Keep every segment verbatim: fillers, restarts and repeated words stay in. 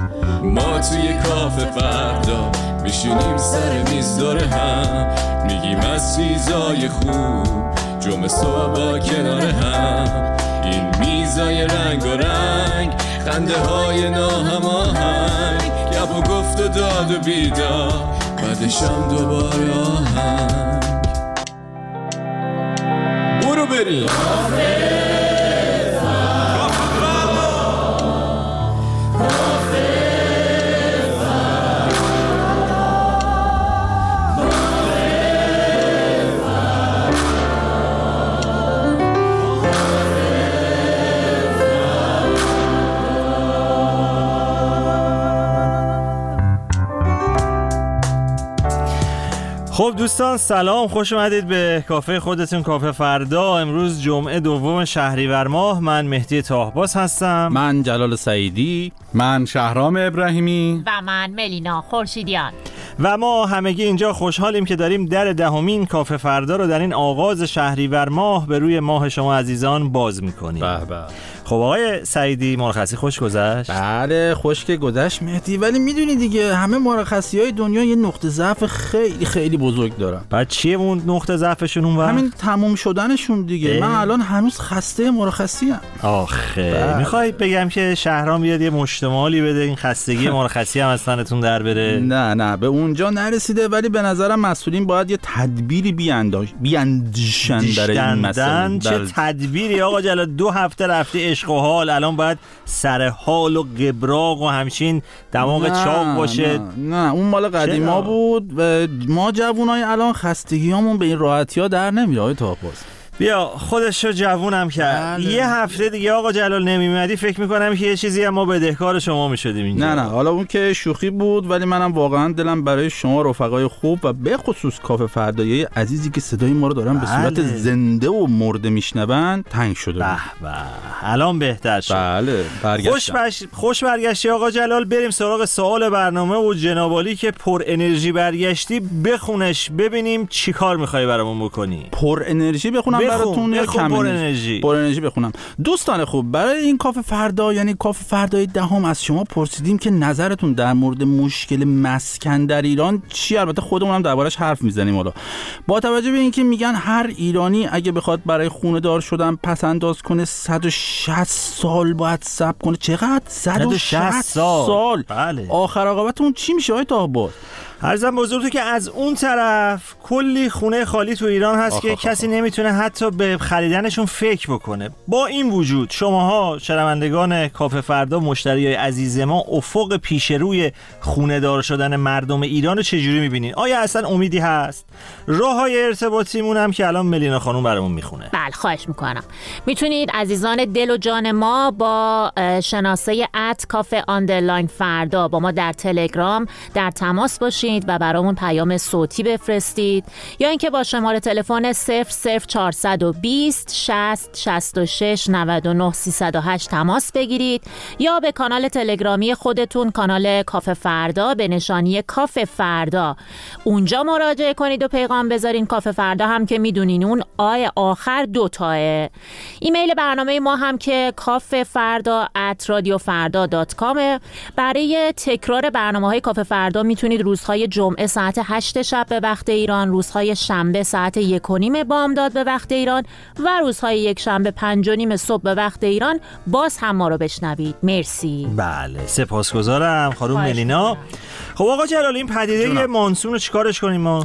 ما توی کافه فردا میشینیم سر میز دور هم، میگیم از چیزای خوب جمعه صبح با کنار هم. این میزای رنگ و رنگ، خنده های ناهماهنگ، گپ و گفت و داد و بیدار، بعدشم دوباره آهنگ. برو بریم خب دوستان سلام، خوش اومدید به کافه خودتون، کافه فردا. امروز جمعه دوم شهریور ماه. من مهدی طاهباز هستم. من جلال سعیدی. من شهرام ابراهیمی. و من ملینا خورشیدیان. و ما همگی اینجا خوشحالیم که داریم در دهمین کافه فردا رو در این آغاز شهریور ماه به روی ماه شما عزیزان باز میکنیم. به به. خب آقای سعیدی، مرخصی خوش گذشت؟ بله خوش که گذشت مهدی، ولی میدونی دیگه همه مرخصی های دنیا یه نقطه ضعف خیلی خیلی بزرگ دارن. بعد چیه اون نقطه ضعفشون اون وقت؟ همین تموم شدنشون دیگه. من الان هنوز خسته مرخصی ام. آخه میخوای بگم که شهرام بیاد یه مشتمالی بده این خستگی مرخصی هم از تنتون در بره؟ نه نه به اونجا نرسیده، ولی به نظرم مسئولین باید یه تدبیری بیانداش بیاندیشن در این مسئله. چه تدبیری آقا جلال؟ دو هفته رفتی عشق و حال، الان باید سر حال و قبراق و همچین دماغ چاق باشه. نه, نه اون مال قدیما بود و ما جوونای الان خستگیامون به این راحتی ها در نمیاد. آقای طاهباز بیا خودشو جوونم کرد. بله. یه هفته دیگه آقا جلال نمیمدی فکر میکنم که یه چیزی هم ما بدهکار شما میشدیم اینجا. نه نه حالا اون که شوخی بود، ولی منم واقعا دلم برای شما رفقای خوب و به خصوص کافه فردایی عزیزی که صدای ما رو دارن به صورت بله. زنده و مرده میشنون تنگ شده. به به الان بهتر شد. بله برگشتم. خوش بش... خوش برگشتی آقا جلال. بریم سراغ سوال برنامه و جنابالی که پر انرژی برگشتی بخونش ببینیم چی کار میخوای برامون بکنی. پر انرژی بخونم بخون. براتون یا کم پر انرژی؟ پر انرژی بخونم. دوستان خوب، برای این کافه فردا یعنی کافه فردای دهم از شما پرسیدیم که نظرتون در مورد مشکل مسکن در ایران چی. البته خودمون هم دربارش حرف میزنیم. حالا با توجه به اینکه میگن هر ایرانی اگه بخواد برای خونه دار شدن پس انداز کنه صد و شصت سال باید صبر کنه. چقدر؟ صد و شصت سال. سال. بله. آخر عاقبت اون چی میشه آقای طاهباز؟ عرضم بزرگ تو که از اون طرف کلی خونه خالی تو ایران هست آخ که آخ کسی آخ. نمیتونه حتی به خریدنشون فکر بکنه. با این وجود شماها شنوندگان کافه فردا، مشتریای عزیز ما، افق پیش روی خونه دار شدن مردم ایران رو چجوری میبینین؟ آیا اصلا امیدی هست؟ راههای ارتباطیمون هم که الان ملینا خانم برامون میخونه. بله خواهش میکنم. میتونید عزیزان دل و جان ما با شناسه ات کافه آندرلاین فردا با ما در تلگرام در تماس باشید و برامون پیام صوتی بفرستید، یا اینکه با شماره تلفن صفر صفر چهارصد و بیست شصت شصت و شش نود و نه سیصد و هشت تماس بگیرید، یا به کانال تلگرامی خودتون، کانال کافه فردا به نشانی کافه فردا، اونجا مراجعه کنید و پیغام بذارین. کافه فردا هم که میدونین اون آی آخر دو تاه. ایمیل برنامه ما هم که کافه فردا ات رادیو فردا دات کام. برای تکرار برنامه‌های کافه فردا میتونید روزهای جمعه ساعت هشت شب به وقت ایران، روزهای شنبه ساعت یک و نیم بامداد به وقت ایران و روزهای یک شنبه پنج و نیم صبح به وقت ایران باز هم ما رو بشنوید. مرسی. بله سپاسگزارم خانم ملینا. خب آقا جلال، این پدیده جونم. مانسون رو چیکارش کنیم ما؟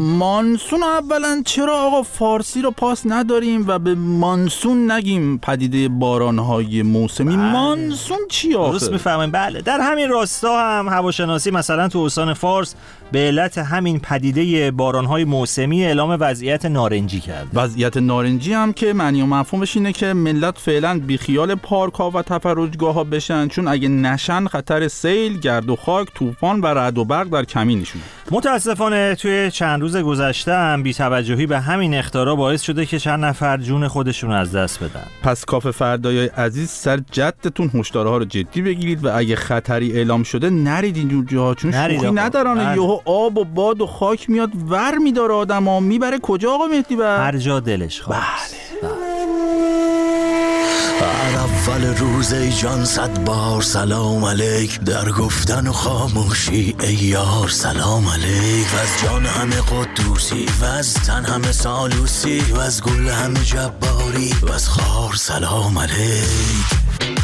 مانسون اولا چرا آقا فارسی رو پاس نداریم و به مانسون نگیم پدیده بارانهای موسمی؟ بله. مانسون چی آخه؟ درست میفهمیم. بله در همین راستا هم هواشناسی مثلا تو استان فارس به علت همین پدیده بارانهای موسمی اعلام وضعیت نارنجی کرد. وضعیت نارنجی هم که معنی و مفهومش اینه که ملت فعلا بیخیال پارک‌ها و تفرجگاه‌ها بشن، چون اگه نشن خطر سیل، گرد و خاک، طوفان و رعد و برق در کمینشونه. متاسفانه توی چند روز گذشته هم بی‌توجهی به همین اختارا باعث شده که چند نفر جون خودشون از دست بدن. پس کافه فردای عزیز سر جدتون هشدارها رو جدی بگیرید و اگه خطری اعلام شده نرید اینجور جاها، چون شوخی ندارن. یهو آب و باد و خاک میاد ور میداره آدمو، میبره کجا آقا مهدی؟ بر هر جا دلش خواست. بله. اول روز ای جان صد بار سلام علیک، در گفتن و خاموشی ای یار سلام علیک. و از جان همه قدوسی و از تن همه سالوسی و از گل همه جباری و از خار سلام علیک.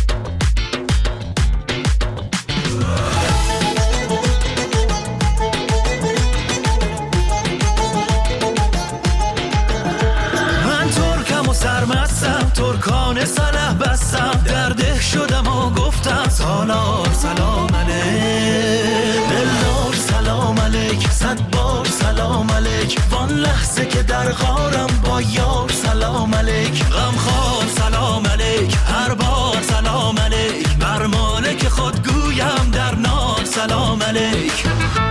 سرمستم ترکان سلح بستم، در ده شدم و گفتم سالار سلام علیک، دلدار سلام علیک، صد بار سلام علیک. وان لحظه که در غارم با یار سلام علیک، غمخوار سلام علیک، هر بار سلام علیک، بر مالک خود گویم در نار سلام علیک.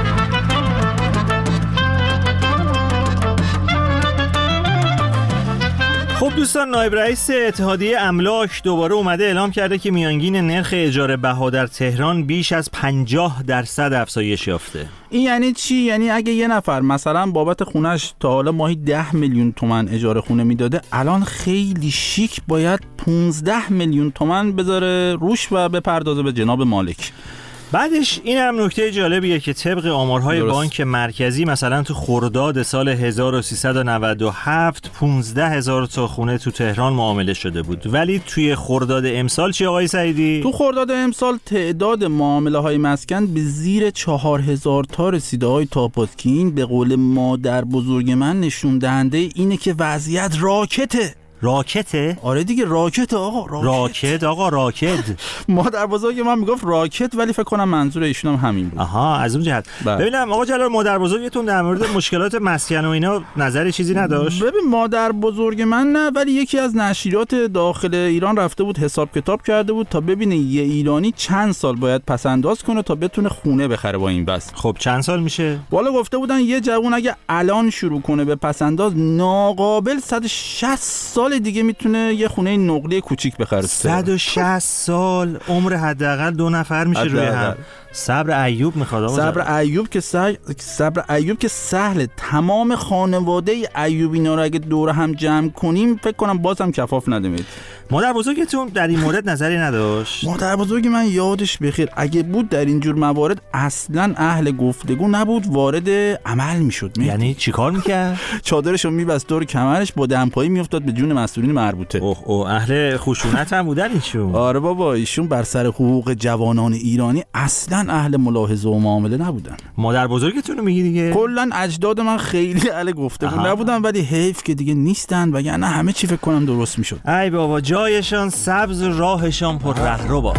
خب دوستان، نایب رئیس اتحادیه املاک دوباره اومده اعلام کرده که میانگین نرخ اجاره بها در تهران بیش از پنجاه درصد افزایش یافته. این یعنی چی؟ یعنی اگه یه نفر مثلا بابت خونش تا حالا ماهی ده میلیون تومان اجاره خونه میداده، الان خیلی شیک باید پانزده میلیون تومان بذاره روش و بپردازه به جناب مالک. بعدش این هم نکته جالبیه که طبق آمارهای درست. بانک مرکزی مثلا تو خرداد سال هزار و سیصد و نود و هفت پانزده هزار تا خونه تو تهران معامله شده بود، ولی توی خرداد امسال چی آقای سعیدی؟ تو خرداد امسال تعداد معامله های مسکن به زیر چهار هزار تا رسیده های تاپات که این به قول مادر بزرگ من نشون دهنده اینه که وضعیت راکته. راکته؟ آره دیگه راکت آقا، راکت, راکت آقا راکت. مادر بزرگ من میگفت راکت، ولی فکر کنم منظور ایشون هم همین بود. آها، از اون جهت. ببینم آقا جلال، مادر بزرگتون در مورد مشکلات مسکن و اینا نظری چیزی نداشت؟ ببین مادر بزرگ من نه، ولی یکی از نشریات داخل ایران رفته بود حساب کتاب کرده بود تا ببینه یه ایرانی چند سال باید پس انداز کنه تا بتونه خونه بخره با این بس. خب چند سال میشه؟ والا گفته بودن یه جوون اگه الان شروع کنه به پس انداز، ناقابل صد و شصت سال دیگه میتونه یه خونه نقلی کوچیک بخره. صد و شصت سال عمر حداقل دو نفر میشه روی هم. صبر ایوب میخواد آقا. صبر ایوب که سه... صبر ایوب که سهله. تمام خانواده ایوب اینا رو اگه دور هم جمع کنیم فکر کنم بازم کفاف ندمید. مادر بزرگتون در این مورد نظری نداشت؟ مادر بزرگ من یادش بخیر اگه بود در این جور موارد اصلا اهل گفتگو نبود، وارد عمل میشد. یعنی چیکار میکرد؟ چادرشو میبست دور کمرش، با دمپایی میافتاد به جون مسئولین مربوطه. اوه اوه، اهل خشونت هم بودن ایشون. آره بابا، ایشون بر سر حقوق جوانان ایرانی اصلا اهل ملاحظه و معامله نبودن. مادر بزرگتون رو میگی دیگه؟ کلا اجداد من خیلی اهل گفتگو نبودن، ولی حیف که دیگه نیستن، وگرنه همه چی فکر کنم درست میشد. ای بابا، جایشان سبز و راهشان پر رهرو باد.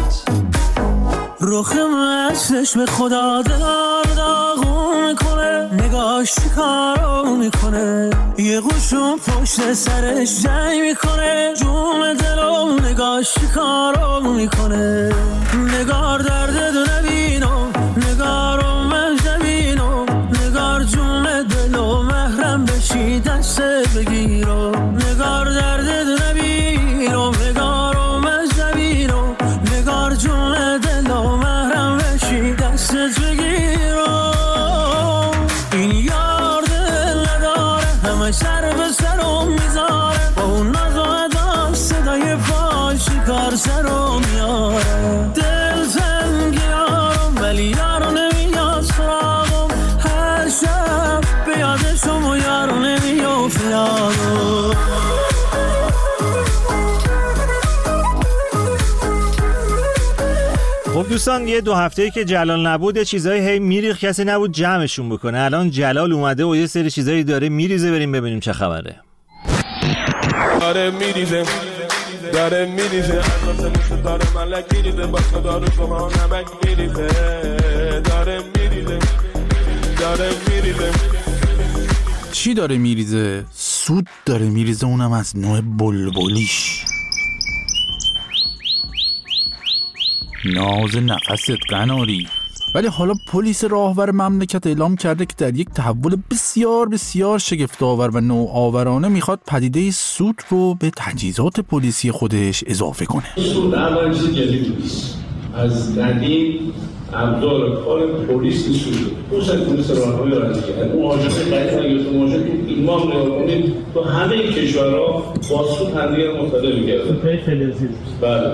رخ مشتش به خدا دلار داغون میکنه، نگاش کارو میکنه، یه قوشون پشت سرش جنگ میکنه، جون دلو نگاش کارو میکنه. نگار درد دو نبینو، نگارو مجنبینو، نگار جون دلو محرم بشی دست بگیرو. نگار درد دو نبینو، نگارو مجنبینو، نگار جون دلو محرم بشی دست بگیرو. این یار دل نداره، همه سر به سرم میذاره، با اون ناز و ادا صدای پاش کار سرم میاره. دل تنگ یارم ولی یارو نمیاد سراغم، هر شب به یادشم و یارو نمیافت یادم. خب دوستان، یه دو هفته‌ای که جلال نبود چیزایی هی میریخ، کسی نبود جمعشون بکنه. الان جلال اومده و یه سری چیزایی داره میریزه، بریم ببینیم چه خبره. داره میریزه داره میریزه داره ملک میریزه با داره شما نمک میریزه داره میریزه داره میریزه. چی داره میریزه؟ سود داره میریزه، اونم از نوع بلبلیش. ناز نفست قناری. ولی حالا پلیس راهور مملکت اعلام کرده که در یک تحول بسیار بسیار شگفت‌آور و نوآورانه میخواد پدیده سود رو به تجهیزات پلیسی خودش اضافه کنه. سود اولین چیز جدید نیست. از قدیم ابزار کار پلیس سود. خصوصا پلیس راهنمایی رانندگی. اون آژانس قدیم اگه تو ماژه تو فیلم هم نگاه کنید تو همه کشورها با سود همدیگه رو مطالعه می‌کردن. فلزی. بله.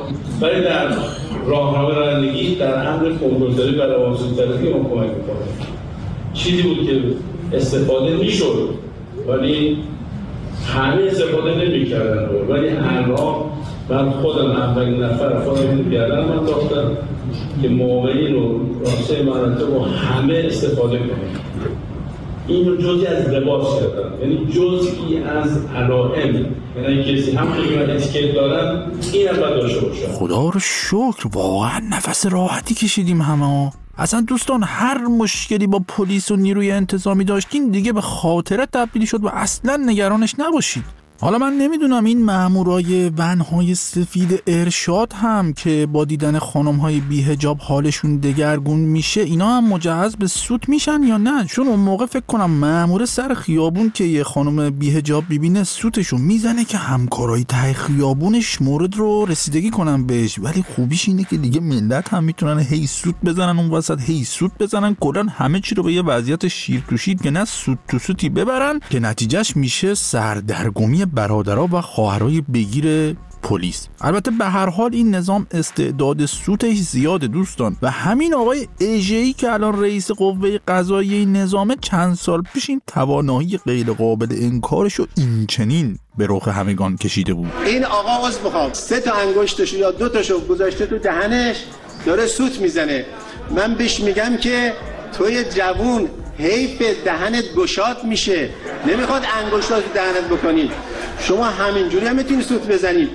ولی در راهنمای رانندگی در امر کنترلی و روانسوزی ما کمک می‌کنه. چیزی بود که استفاده میشد ولی همه استفاده نمی‌کردن، ولی الان من خودم اولین نفر خودم گردن من داشتم که موقعی رو راسته مناطق رو همه استفاده کنیم. این رو جزئی از لباس کردن، یعنی جزئی از علائم، یعنی کسی هم که اتیکت دارن این هم باید داشته باشه. خدا رو شکر واقعا نفس راحتی کشیدیم همه. اصلا دوستان هر مشکلی با پلیس و نیروی انتظامی داشتین دیگه به خاطره تبدیل شد و اصلا نگرانش نباشید. حالا من نمیدونم این مامورای ونهای سفید ارشاد هم که با دیدن خانم‌های بی‌حجاب حالشون دگرگون میشه اینا هم مجهز به سوت میشن یا نه؟ چون اون موقع فکر کنم مامور سر خیابون که یه خانم بی‌حجاب ببینه سوتشو میزنه که همکارای ته خیابونش مورد رو رسیدگی کنن بهش. ولی خوبیش اینه که دیگه ملت هم میتونن هی سوت بزنن اون وسط، هی سوت بزنن، کلا همه چی رو به یه وضعیت شیر تو شیر که نه سوت تو سوتی ببرن که نتیجهش میشه سردرگمی برادرها و خواهرای بگیر پلیس. البته به هر حال این نظام استعداد سوتش زیاده دوستان و همین آقای اژه‌ای که الان رئیس قوه قضاییه این نظامه چند سال پیش این توانایی غیر قابل انکارشو این چنین به رخ همگان کشیده بود. این آقا عذر میخوام سه تا انگشتشو یا دو تاشو گذاشته تو دهنش داره سوت میزنه. من بهش میگم که توی جوون حیف دهنت گشاد میشه، نمیخواد انگشتات تو دهنت بکنی. شما همینجوری هم میتونی سوت بزنید.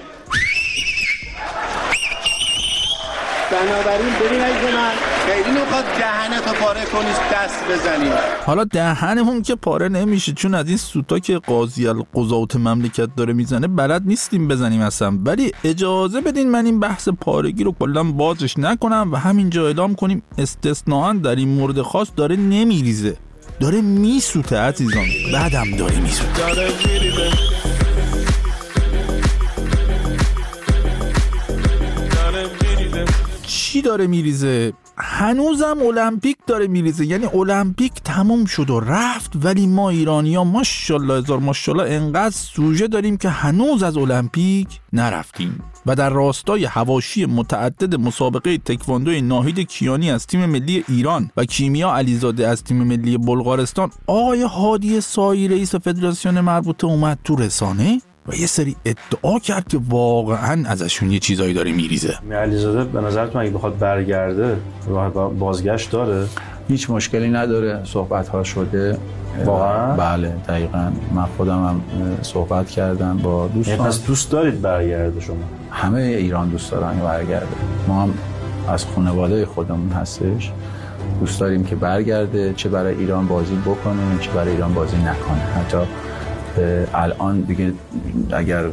بنابراین ببین عزیز من خیلی نمیخواد دهنتو پاره کنی دست بزنی. حالا دهنمون که پاره نمیشه چون از این سوتا که قاضی القضات مملکت داره میزنه بلد نیستیم بزنیم اصلا. ولی اجازه بدین من این بحث پارگی رو کلا بازش نکنم و همینجا اعلام کنیم استثناءً در این مورد خاص داره نمیریزه، داره میسوته عزیزان، بعدم داره میسوته. چی داره میریزه؟ هنوزم المپیک داره میریزه. یعنی المپیک تموم شد و رفت ولی ما ایرانی‌ها ماشاءالله هزار ماشاءالله انقدر سوژه داریم که هنوز از المپیک نرفتیم. و در راستای حواشی متعدد مسابقه تکواندو ناهید کیانی از تیم ملی ایران و کیمیا علیزاده از تیم ملی بلغارستان آقای هادی سایی رئیس فدراسیون مربوطه اومد تو رسانه و یه سری ادعا کرد که واقعا ازشون یه چیزایی داره میریزه. علیزاده به نظرتون اگه بخواد برگرده راه بازگشت داره؟ هیچ مشکلی نداره، صحبت ها شده واقعا؟ بله دقیقاً. من خودم هم صحبت کردم با دوستان. پس دوست دارید برگرده شما؟ همه ایران دوست دارن برگرده. ما هم از خانواده خودمون هستش دوست داریم که برگرده، چه برای ایران بازی بکنه چه برای ایران بازی نکنه. حتی الان دیگه اگر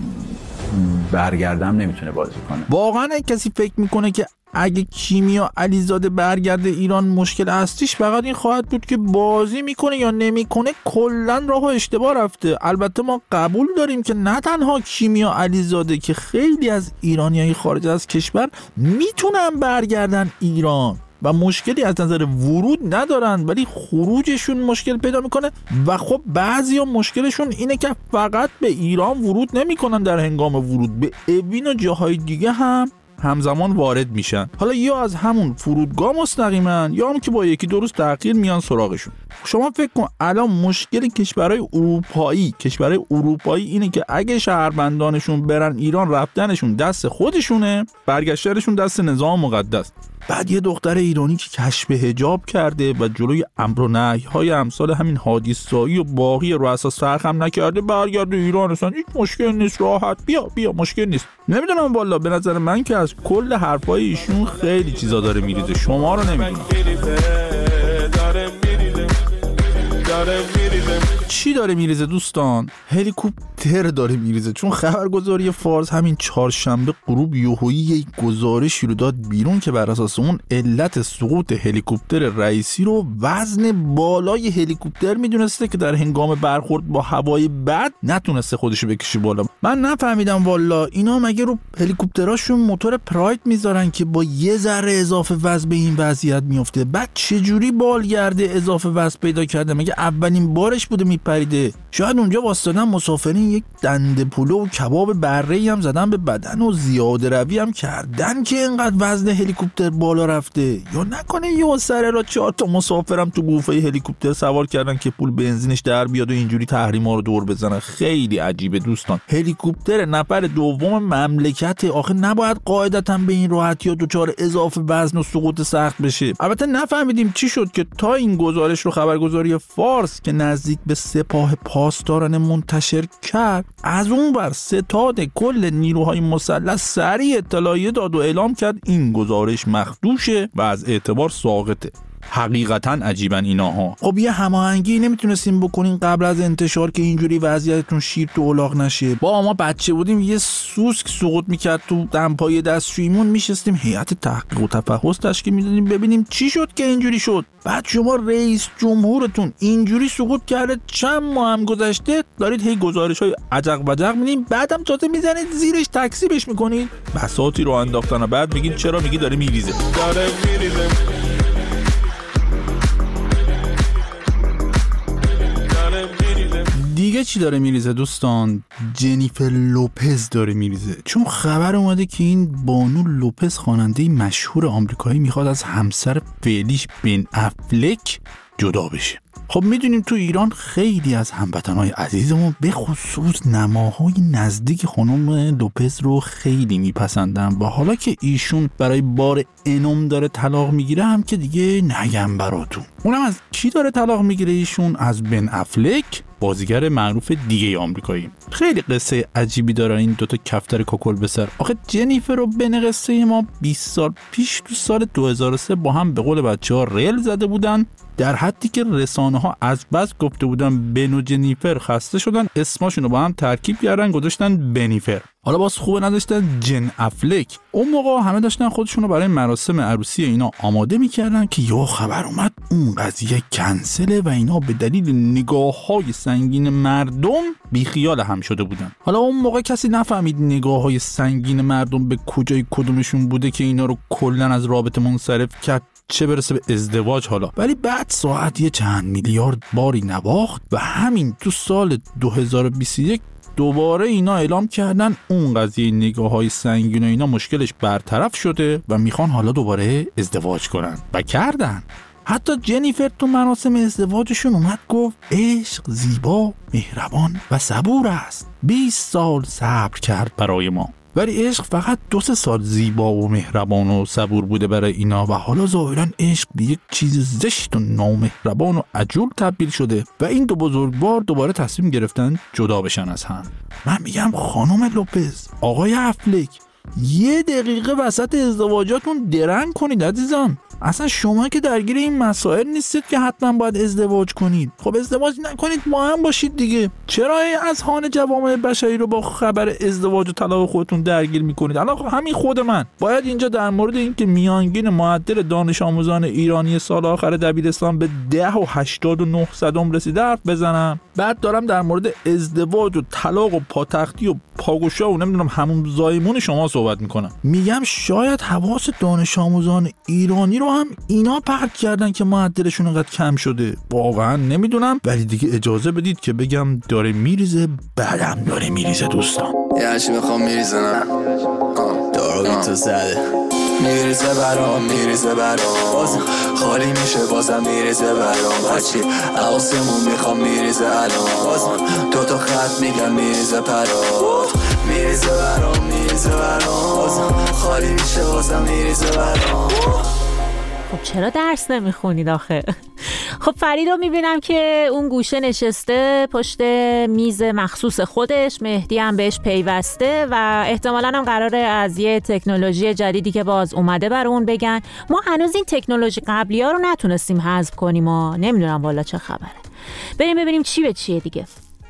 برگردم نمیتونه بازی کنه. واقعا کسی فکر میکنه که اگه کیمیا علیزاده برگرده ایران مشکل اصلیش فقط این خواهد بود که بازی میکنه یا نمیکنه؟ کلا راهو اشتباه رفته. البته ما قبول داریم که نه تنها کیمیا علیزاده که خیلی از ایرانیای خارج از کشور میتونن برگردن ایران و مشکلی از نظر ورود ندارن ولی خروجشون مشکل پیدا میکنه و خب بعضیا مشکلشون اینه که فقط به ایران ورود نمیکنن، در هنگام ورود به اوین و جاهای دیگه هم همزمان وارد میشن. حالا یا از همون فرودگاه مستقیما یا هم که با یکی دو روز تأخیر میان سراغشون. شما فکر کن الان مشکل کشورهای اروپایی کشورهای اروپایی اینه که اگه شهروندانشون برن ایران رفتنشون دست خودشونه، برگشتنشون دست نظام مقدس. بعد یه دختر ایرانی که کشف حجاب کرده و جلوی امر و نهی‌های امثال همین هادی سایی و باقی رو اساس سرخم نکرده برگرده ایران، اصلا هیچ مشکل نیست، راحت بیا بیا مشکل نیست. نمیدونم والا، به نظر من که از کل حرفای ایشون خیلی چیزا داره میریزه، شما رو نمیدونم چی داره میریزه دوستان. هلیکوپتر داره میریزه، چون خبرگزاری فارس همین چهارشنبه غروب یوهویی یک گزارشی رو داد بیرون که بر اساس اون علت سقوط هلیکوپتر رئیسی رو وزن بالای هلیکوپتر میدونسته که در هنگام برخورد با هوای بد نتونسته خودشو بکشه بالا. من نفهمیدم والا اینا مگه رو هلیکوپتراشون موتور پراید میذارن که با یه ذره اضافه وزن به این وضعیت میفته؟ بعد چه جوری بالگرده اضافه وزن پیدا کرده؟ مگه اولین بارش بوده میپریده؟ شاید اونجا واسطادن مسافرین یک دنده پلو و کباب بره‌ای هم زدن به بدن و زیاده روی هم کردن که اینقدر وزن هلیکوپتر بالا رفته. یا نکنه یه سر را چهار تا مسافرم تو گوفه هلیکوپتر سوار کردن که پول بنزینش در بیاد و اینجوری تحریما رو دور بزنن. خیلی عجیبه دوستان. هلیکوپتر نفر دوم مملکت، آخه نباید قاعدتاً به این راحتی ها دچار اضافه وزن و سقوط سخت بشه. البته نفهمیدیم چی شد که تا این گزارش رو خبرگزاری فارس که نزدیک به سپاه پاسداران منتشر کرد، از اون بر ستاد کل نیروهای مسلح سریع اطلاعیه داد و اعلام کرد این گزارش مخدوشه و از اعتبار ساقطه. حقیقتا عجیبن ایناها. خب یه هماهنگی نمیتونستیم بکنین قبل از انتشار که اینجوری وضعیتتون شیر تو الاغ نشه؟ با ما بچه بودیم یه سوسک سقوط میکرد تو دمپای دستشویمون، میشستیم هیئت تحقیق و تفحص تشکیل میدادیم ببینیم چی شد که اینجوری شد. بعد شما رئیس جمهورتون اینجوری سقوط کرده، چند ماه هم گذشته دارید هی گزارش‌های عجق وجق میدین، بعدم تازه میزنید زیرش تکذیبش میکنید. بساطی رو انداختن و بعد میگین چرا؟ میگی داره میریزه. داره میریزه. دیگه چی داره میریزه دوستان؟ جنیفر لوپز داره میریزه، چون خبر اومده که این بانو لوپز خواننده مشهور آمریکایی میخواد از همسر فعلیش بن افلک جدا بشه. خب میدونیم تو ایران خیلی از هموطنهای عزیزمون به خصوص نماهای نزدیک خانم لوپز رو خیلی میپسندن و حالا که ایشون برای بار انم داره طلاق میگیره هم که دیگه نگم براتون. اونم از کی داره طلاق میگیره ایشون؟ از بن افلک، بازیگر معروف دیگه آمریکایی. خیلی قصه عجیبی داره این دوتا کفتر کوکل به سر. آخه جنیفر و بن قصه ما بیست سال پیش تو سال دو هزار و سه با هم به قول بچه‌ها ریل زده بودن، در حدی که رسانه ها از بس گفته بودن بن و جنیفر خسته شدن، اسمشون رو با هم ترکیب کردن گذاشتن بنیفر. حالا باز خوبه نداشتن جن افلک. اون موقع همه داشتن خودشون رو برای مراسم عروسی اینا آماده میکردن که یه خبر اومد اون قضیه کنسله و اینا به دلیل نگاه‌های سنگین مردم بیخیال هم شده بودن. حالا اون موقع کسی نفهمید نگاه‌های سنگین مردم به کجای کدومشون بوده که اینا رو کلاً از رابطه منصرف کرد، چه برسه به ازدواج. حالا ولی بعد ساعت یه چند میلیارد باری نواخت و همین تو سال دو هزار و بیست و یک دوباره اینا اعلام کردن اون قضیه نگاه‌های سنگین و اینا مشکلش برطرف شده و میخوان حالا دوباره ازدواج کنن و کردن. حتی جنیفر تو مراسم ازدواجشون اومد گفت عشق زیبا، مهربان و صبور است. بیست سال صبر کرد برای ما. ولی عشق فقط دو سه سال زیبا و مهربان و صبور بوده برای اینا و حالا ظاهراً عشق به یک چیز زشت و نامهربان و عجول تبدیل شده و این دو بزرگوار دوباره تصمیم گرفتن جدا بشن از هم. من میگم خانم لوپز، آقای افلک، یه دقیقه وسط ازدواجاتون درنگ کنید عزیزم. اصلا شما که درگیر این مسائل نیستید که حتما باید ازدواج کنید. خب ازدواج نکنید ما هم باشید دیگه. چرا از هان جوامع بشری رو با خبر ازدواج و طلاق خودتون درگیر میکنید؟ الان همین خود من باید اینجا در مورد این که میانگین معدل دانش آموزان ایرانی سال آخر دبیرستان به ده و هشتاد و نه صدم رسیده حرف بزنم؟ بعد دارم در مورد ازدواج و طلاق و پاتختی و پاگوشا و نمیدونم همون زایمون شما صحبت میکنم. میگم شاید حواس دانش آموزان ایرانی رو هم اینا پرت کردن که معدلشون انقدر کم شده. واقعا نمیدونم، ولی دیگه اجازه بدید که بگم داره میریزه، بعدم داره میریزه دوستان. یه چی میخوام میریزه نه دارو تو زده میریزه برام میریزه برام باز خالی میشه بازم میریزه برام هرچی آسمون میخوام میریزه الان باز دو تا خط میگم میریزه پرات میریزه برام میریزه برام بازم خالی میشه بازم میریزه برام. خب چرا درس نمیخونید آخه؟ خب فرید رو میبینم که اون گوشه نشسته پشت میز مخصوص خودش، مهدی هم بهش پیوسته و احتمالاً هم قراره از یه تکنولوژی جدیدی که باز اومده بر اون بگن. ما هنوز این تکنولوژی قبلی ها رو نتونستیم حذف کنیم و نمیدونم والا چه خبره. بریم ببینیم چی به چیه دیگه.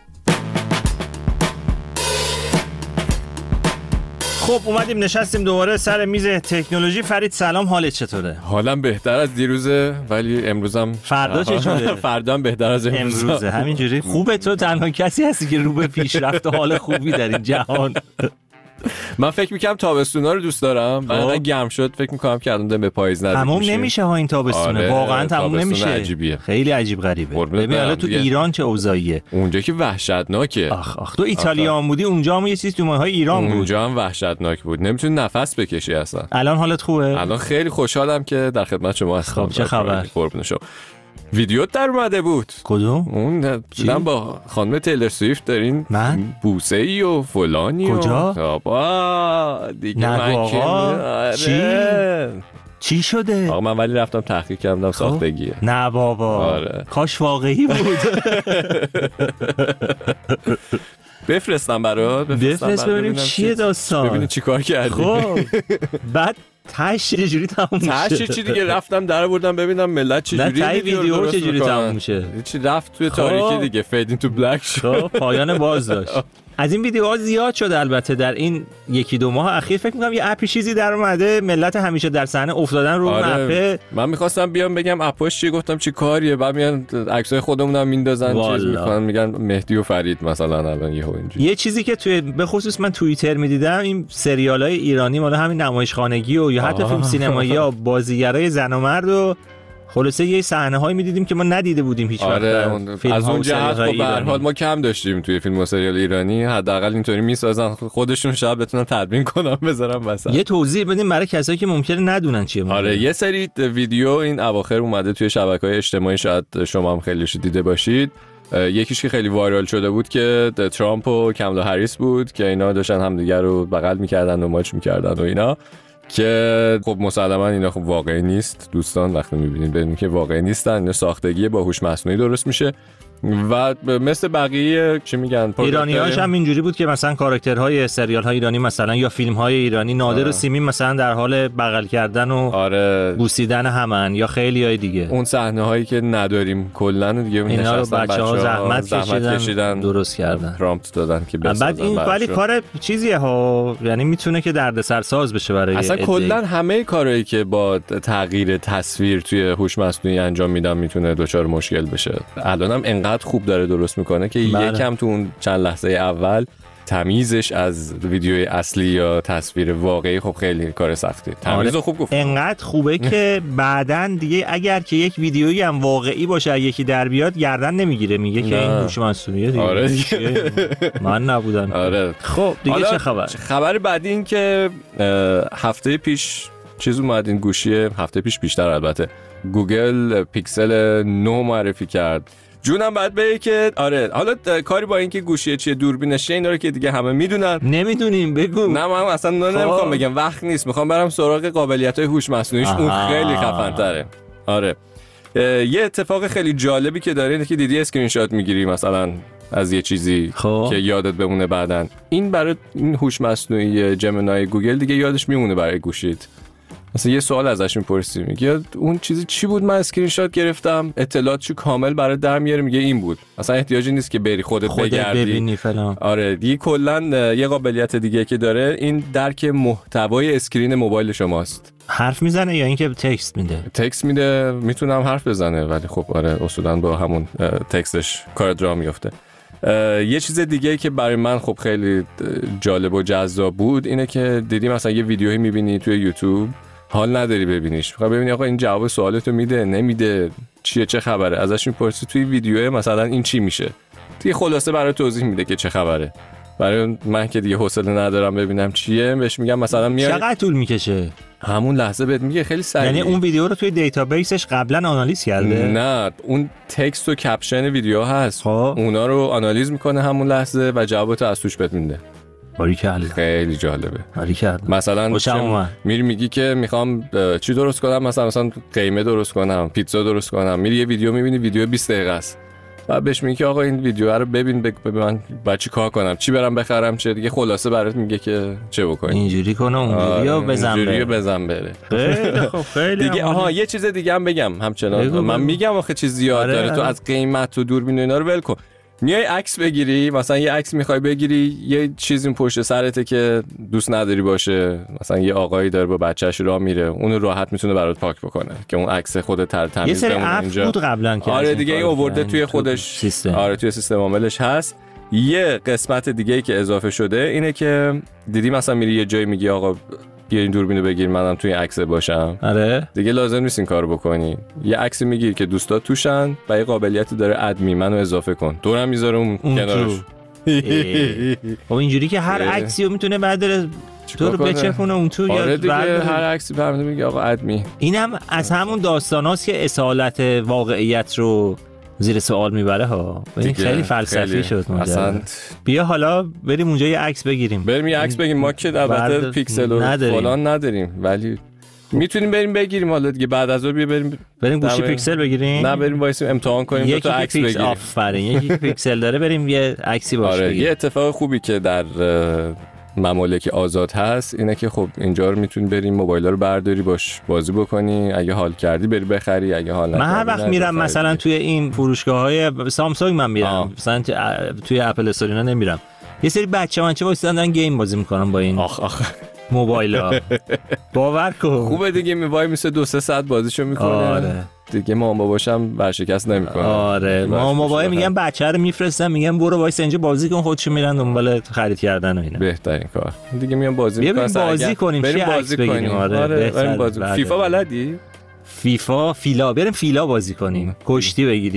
خب اومدیم نشستیم دوباره سر میز تکنولوژی. فرید سلام، حالت چطوره؟ حالم بهتر از دیروزه ولی امروزم فردا چطوره؟ فردا هم بهتر از امروز. امروزه همینجوری خوبه. تو تنها کسی هستی که رو به پیشرفت و حال خوبی در این جهان. من فکر میکنم تابستونا رو دوست دارم. بعد گرم شد فکر میکنم که الان به پاییز نزدیک تموم میشه. نمیشه ها این تابستونه. آره، واقعا تموم تابستون نمیشه. عجیبیه. خیلی عجیب غریبه. ببین حالا تو ایران چه اوضاعیه. اونجا که وحشتناکه. آخ آخ تو ایتالیا هم بودی، اونجا هم یه چیز تو ماهای ایران بود. اونجا هم وحشتناک بود. نمیتونی نفس بکشی اصلا. الان حالت خوبه؟ الان خیلی خوشحالم که در خدمت شما هستم. خب چه خبر؟ قربون شما. ویدیو در اومده بود. کدوم؟ اون دیدم با خانم تیلر سویفت دارین من بوسه ای و فلانی. کجا؟ بابا دیگه من آقا. چی؟ چی شده؟ آقا من ولی رفتم تحقیق کردم ساختگیه. نه بابا. آره. کاش واقعی بود. بفرستم برات. بفرست ببینیم چیه داستان. ببینیم چی کار کردی. خب بعد تاش چجوری تموم میشه؟ تاش چی دیگه رفتم در آوردم ببینم ملت چجوری ویدیو چجوری تموم میشه. چی رفت توی تاریکی دیگه فید اینتو بلک شد. پایان باز داشت. از این ویدیوها زیاد شده البته در این یکی دو ماه اخیر. فکر می‌کنم یه اپی چیزی در اومده، ملت همیشه در صحنه افتادن رو آره. اپه. من می‌خواستم بیام بگم اپاش چیه، گفتم چی کاریه، بعد میان عکسای خودمون هم میندازن چیز می‌کنن میگن مهدی و فرید مثلا الان یهو اینجوری. یه چیزی که توی به خصوص من توییتر می‌دیدم این سریال‌های ایرانی مال همین نمایشخانگی و یا حتی فیلم سینمایی ها بازیگرای زن و مرد و خلاصه یه صحنه‌هایی می‌دیدیم که ما ندیده بودیم هیچ وقت. آره از اون جهت خب به هر حال ما کم داشتیم توی فیلم و سریال ایرانی. حداقل اینطوری میسازن خودشون شاید بتونن تدوین کنن بذارن وسط. یه توضیح بدیم برای کسایی که ممکنه ندونن چیه. آره یه سری ویدیو این اواخر اومده توی شبکه‌های اجتماعی، شاید شما هم خیلیش دیده باشید. یکیش که خیلی وایرال شده بود که ترامپ و کامالا هریس بود که اینا داشتن همدیگه رو بغل می‌کردن و ماچ می‌کردن و اینا، که خب مسلما اینا خب واقعی نیست دوستان. وقتی می‌بینید ببینید که واقعی نیستن، اینا ساختگی با هوش مصنوعی درست میشه و مثل بقیه چی میگن ایرانی‌هاش هم اینجوری بود که مثلا کاراکترهای سریال‌های ایرانی مثلا یا فیلم‌های ایرانی نادر آره. و سیمین مثلا در حال بغل کردن و آره. بوسیدن همن یا خیلی‌های دیگه. اون صحنه‌هایی که نداریم کلاً دیگه اینا رو بچه‌ها زحمت, زحمت کشیدن, کشیدن درست کردن، پرامپت دادن که بسازن. بعد این ولی کار چیزیه ها، یعنی میتونه که دردسر ساز بشه برای اصلا کلاً همه کارهایی که با تغییر تصویر توی هوش مصنوعی انجام میدن میتونه دچار مشکل بشه. الانم انقدر خوب داره درست میکنه که بله. یکم تو اون چند لحظه اول تمیزش از ویدیوی اصلی یا تصویر واقعی خب خیلی کار سختی. تمیزو خوب گفت. انقدر خوبه که بعدن دیگه اگر که یک ویدیویی هم واقعی باشه یکی در بیاد گردن نمیگیره، میگه که این هوش مصنوعیه دیگه. آره دیگه. من نبودم. آره. خب دیگه چه خبر؟ خبر بعدی این که هفته پیش چیز اومد، این گوشی هفته پیش بیشتر البته گوگل پیکسل نه معرفی کرد. جونم بعد بگه که آره حالا کاری با اینکه گوشی چیه دوربینشه اینا رو که دیگه همه میدونن. نمیدونیم بگو. نه من اصلا نمیخوام بگم، وقت نیست، میخوام برم سراغ قابلیت‌های هوش مصنوعیش. اون خیلی خفن‌تره. آره یه اتفاق خیلی جالبی که داره اینه که دیدی اسکرین شات میگیری مثلا از یه چیزی خواه. که یادت بمونه بعدن. این برای این هوش مصنوعی جمینای گوگل دیگه یادش میمونه برای گوشیت. مثلا یه سوال ازش میپرسی، میگه اون چیزی چی بود من اسکرین شات گرفتم، اطلاعاتشو کامل برای در میاره، میگه این بود. مثلا احتیاجی نیست که بری خودت, خودت بگردی ببینی فلان. آره دیگه کلا یه قابلیت دیگه که داره این درک محتوای اسکرین موبایل شماست. حرف میزنه یا اینکه تکست میده؟ تکست میده، میتونم حرف بزنه ولی خب آره اصولا با همون تکستش کار راه میفته. یه چیز دیگه که برای من خب خیلی جالب و جذاب بود اینه که دیدی مثلا یه ویدیویی میبینی توی یوتیوب، حال نداری ببینیش، میخوای ببینی آقا این جواب سوالتو میده نمیده، چیه چه خبره، ازش میپرسی توی ویدیو مثلا این چی میشه، دیگه خلاصه برای توضیح میده که چه خبره. برای من که دیگه حوصله ندارم ببینم چیه، بهش میگم مثلا میای چقدر طول میکشه، همون لحظه بهت میگه خیلی سریع. یعنی اون ویدیو رو توی دیتابیسش قبلا آنالیز کرده؟ نه اون تکست و کپشن ویدیو هست ها. اونا رو آنالیز میکنه همون لحظه و جوابتو از توش بهت میده. باریکلا، خیلی جالبه. باریکلا. مثلا میری میگی که میخوام چی درست کنم، مثلا مثلا قیمه درست کنم، پیتزا درست کنم، میری یه ویدیو میبینی ویدیو بیست دقیقه است، بعد بهش میگی که آقا این ویدیو رو ببین ببین من بعد چی کار کنم، چی برام بخرم، چه دیگه خلاصه برات میگه که چه بکنی، اینجوری کنه اونجوریو بزن بره، اینجوریو بزن بره. خیلی خوب. خیلی دیگه آها یه چیز دیگه هم بگم همچنان من میگم آخه چیز زیاد داره. تو از قیمت و دوربین و اینا رو ول کن، میای عکس بگیری، مثلا یه عکس میخوای بگیری یه چیزی پشت سرته که دوست نداری باشه، مثلا یه آقایی داره با بچه‌ش راه میره، اون راحت میتونه برات پاک بکنه که اون عکس خودت تر تمیز بمونه. یه سری اپ بود قبلا که آره دیگه این آورده توی خودش سیستم. آره توی سیستم عاملش هست. یه قسمت دیگه ای که اضافه شده اینه که دیدی مثلا میری یه جایی میگی آقا بیا این دوربینو بگیر منم توی عکس باشم. آره دیگه لازم نیست این کارو بکنی. یه عکس میگیر که دوستا توشن و یه قابلیت داره ادمی منو اضافه کن. دورم میذاره اون کنارش. خب اینجوری که هر عکسی رو میتونه بعد تو رو بچپونه اون تو. آره یا دیگه هر عکسی برام میگه آقا ادمی. اینم از همون داستاناست که اصالت واقعیت رو زیر سوال میبره ها. این خیلی فلسفی شد اصلا. بیا حالا بریم اونجا یه عکس بگیریم. بریم یه عکس بگیریم. ما که البته پیکسل و فلان نداریم ولی میتونیم بریم بگیریم. حالا دیگه بعد از اون بیا بریم بریم گوشی پیکسل بگیریم. نه بریم وایسیم امتحان کنیم دو تا عکس بگیریم. آفرین یکی پیکسل داره بریم یه عکسی باشه. آره یه اتفاق خوبی که در ممالک آزاد هست اینه که خب اینجا رو میتونی بریم موبایل رو برداری باش بازی بکنی. اگه حال کردی بری بخری اگه حال نکردی. من هر وقت میرم مثلا توی این فروشگاه‌های سامسونگ من میرم آه. مثلا توی اپل استور اینا نمیرم. یه سری بچه منچه وایسادن دارن گیم بازی میکنن با این آخ آخ موبایلا. باور کن خوبه دیگه میوای میشه دو سه ساعت بازیشو میکنه. آره دیگه مامان باباشم ورشکست نمیکنه. آره مامان بابا میگن بچه رو میفرستن میگن برو وایس اینجا بازی کن خودشون میرن دنبال خرید کردن و اینا. بهترین کار دیگه میان بازی میکنن. بریم بازی کنیم بریم بازی کنیم. آره, آره بریم بازی. فیفا بلدی؟ فیفا فیلا بریم فیلا بازی کنیم کشتی بگیریم.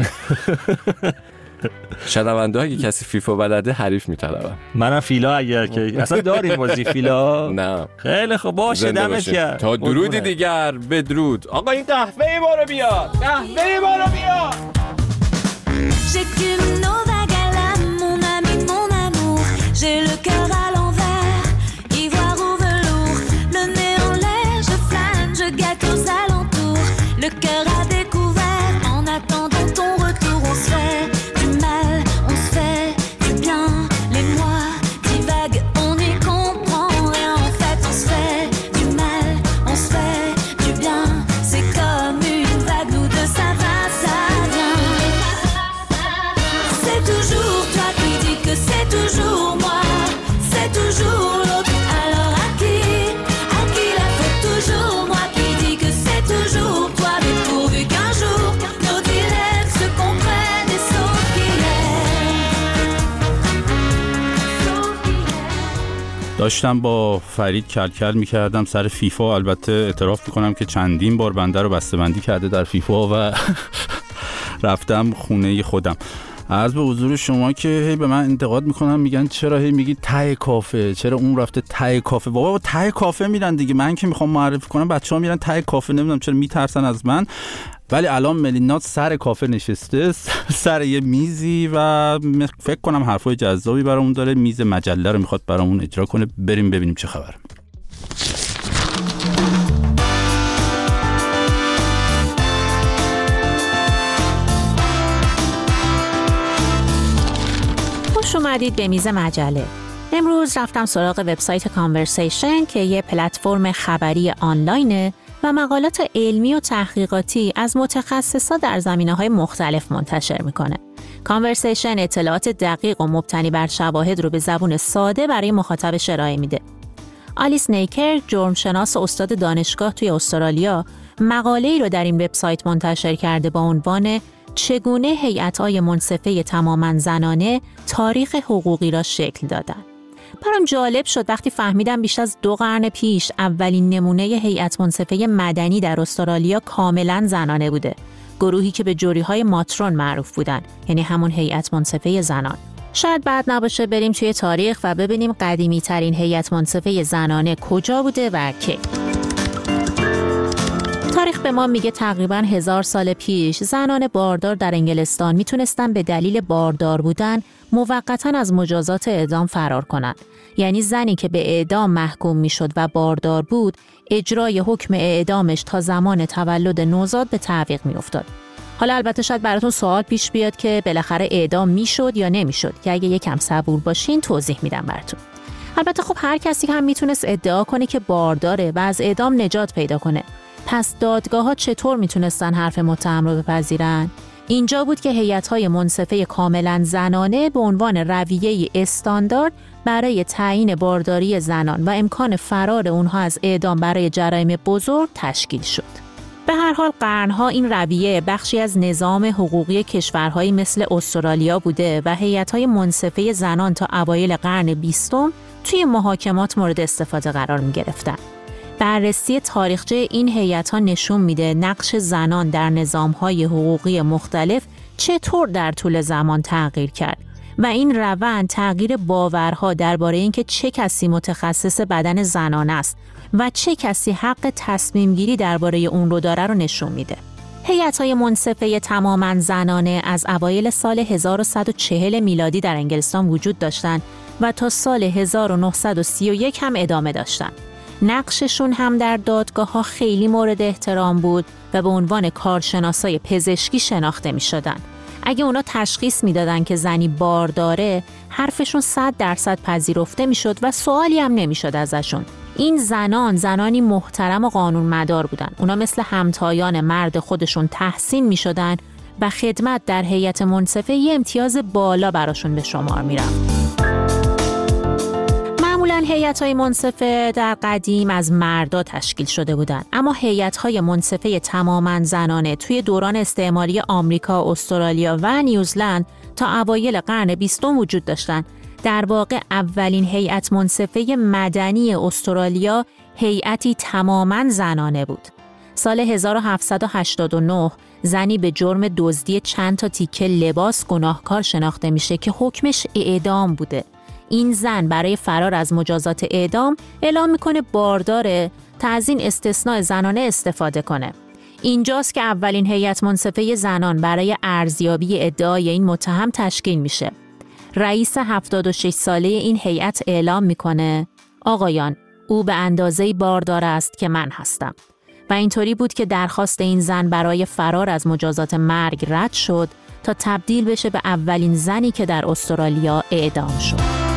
شنونده اگه کسی فیفا بلده حریف میطلبم. منم فیلا اگر که اصلا داریم بازی فیلا. نه خیلی خب باشه دمت کرد. تا درودی دیگر بدرود. آقا این قهوه ما رو بیار قهوه ما رو بیار. J'ai qu'une nova galam, mon ami, mon amour. J'ai le cœur à l'envers, ivoire au velours. Le nez en l'air, je flâne, je gâte aux alentours. Le cœur à découvert, en attendant ton retour, on se fait du mal, on se fait du bien. Les mois divaguent, on n'y comprend rien. En fait, on se fait du mal, on se fait du bien. C'est comme une vague, nous deux, ça va, ça vient. C'est toujours toi qui dis que c'est toujours moi. C'est toujours l'autre, alors à qui, à qui la faute? Toujours moi qui dis que c'est toujours toi. Mais pourvu qu'un jour nos dilemmes se comprennent et sauf qu'il est. داشتم با فرید کلکل میکردم سر فیفا. البته اعتراف میکنم که چندین بار بنده رو بسته‌بندی کرده در فیفا و رفتم خونه خودم. عرض به حضور شما که هی به من انتقاد میکنن میگن چرا هی میگی ته کافه، چرا اون رفته ته کافه. بابا ته کافه میرن دیگه. من که میخوام معرفی کنم بچه‌ها میرن ته کافه. نمیدونم چرا میترسن از من. ولی الان ملینات سر کافه نشسته سر یه میزی و فکر کنم حرفای جذابی برامون داره. میز مجله رو میخواد برامون اجرا کنه. بریم ببینیم چه خبر. خوش اومدید به میز مجله. امروز رفتم سراغ وبسایت کانورسیشن که یه پلتفرم خبری آنلاینه و مقالات علمی و تحقیقاتی از متخصصا در زمینه‌های مختلف منتشر میکنه. کانورسیشن اطلاعات دقیق و مبتنی بر شواهد رو به زبون ساده برای مخاطبش ارائه میده. آلیس نیکر، جرمشناس و استاد دانشگاه توی استرالیا، مقاله‌ای رو در این وبسایت منتشر کرده با عنوان چگونه هیئت‌های منصفه تماماً زنانه تاریخ حقوقی را شکل دادن. برام جالب شد وقتی فهمیدم بیش از دو قرن پیش اولین نمونه هیئت منصفه مدنی در استرالیا کاملاً زنانه بوده. گروهی که به جوری‌های ماترون معروف بودن، یعنی همون هیئت منصفه زنان. شاید بد نباشه بریم توی تاریخ و ببینیم قدیمی‌ترین هیئت منصفه زنانه کجا بوده و کی. تاریخ به ما میگه تقریباً هزار سال پیش زنان باردار در انگلستان میتونستن به دلیل باردار بودن موقتاً از مجازات اعدام فرار کنن. یعنی زنی که به اعدام محکوم میشد و باردار بود، اجرای حکم اعدامش تا زمان تولد نوزاد به تعویق میافتاد. حالا البته شاید براتون سوال پیش بیاد که بالاخره اعدام میشد یا نمیشد، که اگه یکم صبور باشین توضیح میدم براتون. البته خب هر کسی هم میتونست ادعا کنه که بارداره و از اعدام نجات پیدا کنه. پس دادگاه‌ها چطور میتونستن حرف متهم رو بپذیرن؟ اینجا بود که هیئت‌های منصفه کاملاً زنانه به عنوان رویه‌ای استاندارد برای تعیین بارداری زنان و امکان فرار اونها از اعدام برای جرایم بزرگ تشکیل شد. به هر هر حال قرنها این رویه بخشی از نظام حقوقی کشورهایی مثل استرالیا بوده و هیئت‌های منصفه زنان تا اوایل قرن بیستم توی محاکمات مورد استفاده قرار می‌گرفتن. بررسی تاریخچه این هیئت‌ها نشون میده نقش زنان در نظام‌های حقوقی مختلف چطور در طول زمان تغییر کرد و این روند تغییر باورها درباره اینکه چه کسی متخصص بدن زنانه است و چه کسی حق تصمیم گیری درباره اون رو داره رو نشون میده. هیئت‌های منصفه تماماً زنانه از اوایل سال هزار و صد و چهل میلادی در انگلستان وجود داشتند و تا سال هزار و نهصد و سی و یک هم ادامه داشتند. نقششون هم در دادگاه‌ها خیلی مورد احترام بود و به عنوان کارشناسای پزشکی شناخته می‌شدند. اگه اونا تشخیص میدادن که زنی بار داره، حرفشون صد درصد پذیرفته میشد و سوالی هم نمیشد ازشون. این زنان زنانی محترم و قانون مدار بودن. اونا مثل همتایان مرد خودشون تحسین میشدن و خدمت در هیئت منصفه یه امتیاز بالا براشون به شمار میرفت. معمولاً هیئت‌های منصفه در قدیم از مردا تشکیل شده بودند، اما هیئت‌های منصفه تماماً زنانه توی دوران استعماری آمریکا، استرالیا و نیوزلند تا اوایل قرن بیستم وجود داشتند. در واقع اولین هیئت منصفه مدنی استرالیا هیئتی تماماً زنانه بود. سال هزار و هفتصد و هشتاد و نه زنی به جرم دزدی چند تا تیکه لباس گناهکار شناخته میشه که حکمش اعدام بوده. این زن برای فرار از مجازات اعدام اعلام میکنه بارداره تا از این استثناء زنانه استفاده کنه. اینجاست که اولین هیئت منصفه زنان برای ارزیابی ادعای این متهم تشکیل میشه. رئیس هفتاد و شش ساله این هیئت اعلام میکنه آقایان، او به اندازه‌ای باردار است که من هستم. و اینطوری بود که درخواست این زن برای فرار از مجازات مرگ رد شد تا تبدیل بشه به اولین زنی که در استرالیا اعدام شد.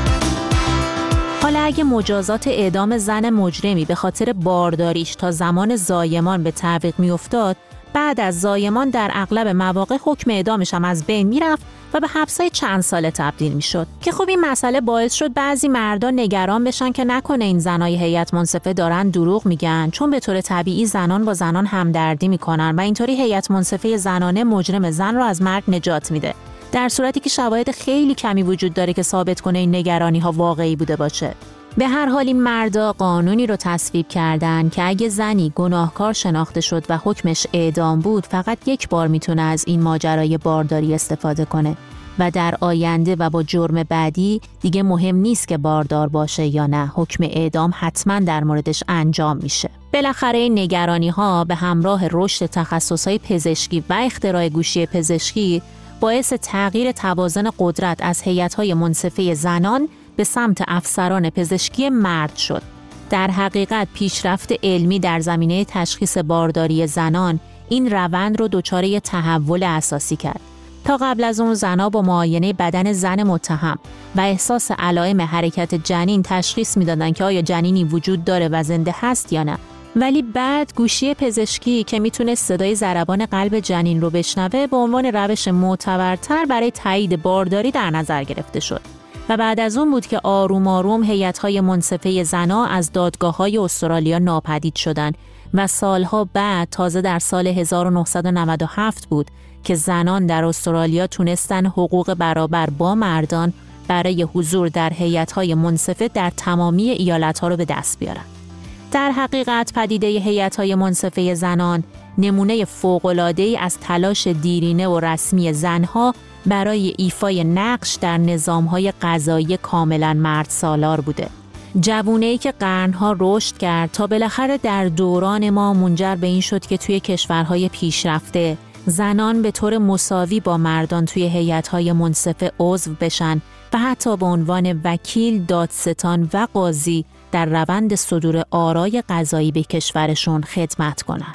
حالا اگه مجازات اعدام زن مجرمی به خاطر بارداریش تا زمان زایمان به تعویق میافتاد، بعد از زایمان در اغلب مواقع حکم اعدامش هم از بین میرفت و به حبسای چند ساله تبدیل میشد. که خب این مسئله باعث شد بعضی مردا نگران بشن که نکنه این زنای هیئت منصفه دارن دروغ میگن، چون به طور طبیعی زنان با زنان همدردی میکنن و اینطوری هیئت منصفه زنانه مجرم زن رو از مرگ نجات میده. در صورتی که شواهد خیلی کمی وجود داره که ثابت کنه این نگرانی ها واقعی بوده باشه. به هر حال این مردا قانونی رو تصویب کردن که اگه زنی گناهکار شناخته شد و حکمش اعدام بود، فقط یک بار میتونه از این ماجرای بارداری استفاده کنه و در آینده و با جرم بعدی دیگه مهم نیست که باردار باشه یا نه، حکم اعدام حتما در موردش انجام میشه. بالاخره این نگرانی ها به همراه رشد تخصصهای پزشکی و اختراع گوشی پزشکی باعث تغییر توازن قدرت از هیئت‌های منصفه زنان به سمت افسران پزشکی مرد شد. در حقیقت پیشرفت علمی در زمینه تشخیص بارداری زنان این روند رو دچار یه تحول اساسی کرد. تا قبل از اون زنها با معاینه بدن زن متهم و احساس علائم حرکت جنین تشخیص میدادن که آیا جنینی وجود داره و زنده هست یا نه. ولی بعد گوشی پزشکی که میتونه صدای ضربان قلب جنین رو بشنوه به عنوان روش معتبرتر برای تایید بارداری در نظر گرفته شد. و بعد از اون بود که آروم آروم هیئت‌های منصفه زن‌ها از دادگاه‌های استرالیا ناپدید شدند و سالها بعد تازه در سال هزار و نهصد و نود و هفت بود که زنان در استرالیا تونستن حقوق برابر با مردان برای حضور در هیئت‌های منصفه در تمامی ایالت‌ها رو به دست بیارن. در حقیقت پدیده هیئت‌های منصفه زنان نمونه فوق‌العاده‌ای از تلاش دیرینه و رسمی زنها برای ایفای نقش در نظام‌های قضایی کاملاً مرد سالار بوده. جوونه‌ای که قرنها رشد کرد تا بالاخره در دوران ما منجر به این شد که توی کشورهای پیشرفته زنان به طور مساوی با مردان توی هیئت‌های منصفه عضو بشن و حتی به عنوان وکیل، دادستان و قاضی در روند صدور آرای قضایی به کشورشون خدمت کنن.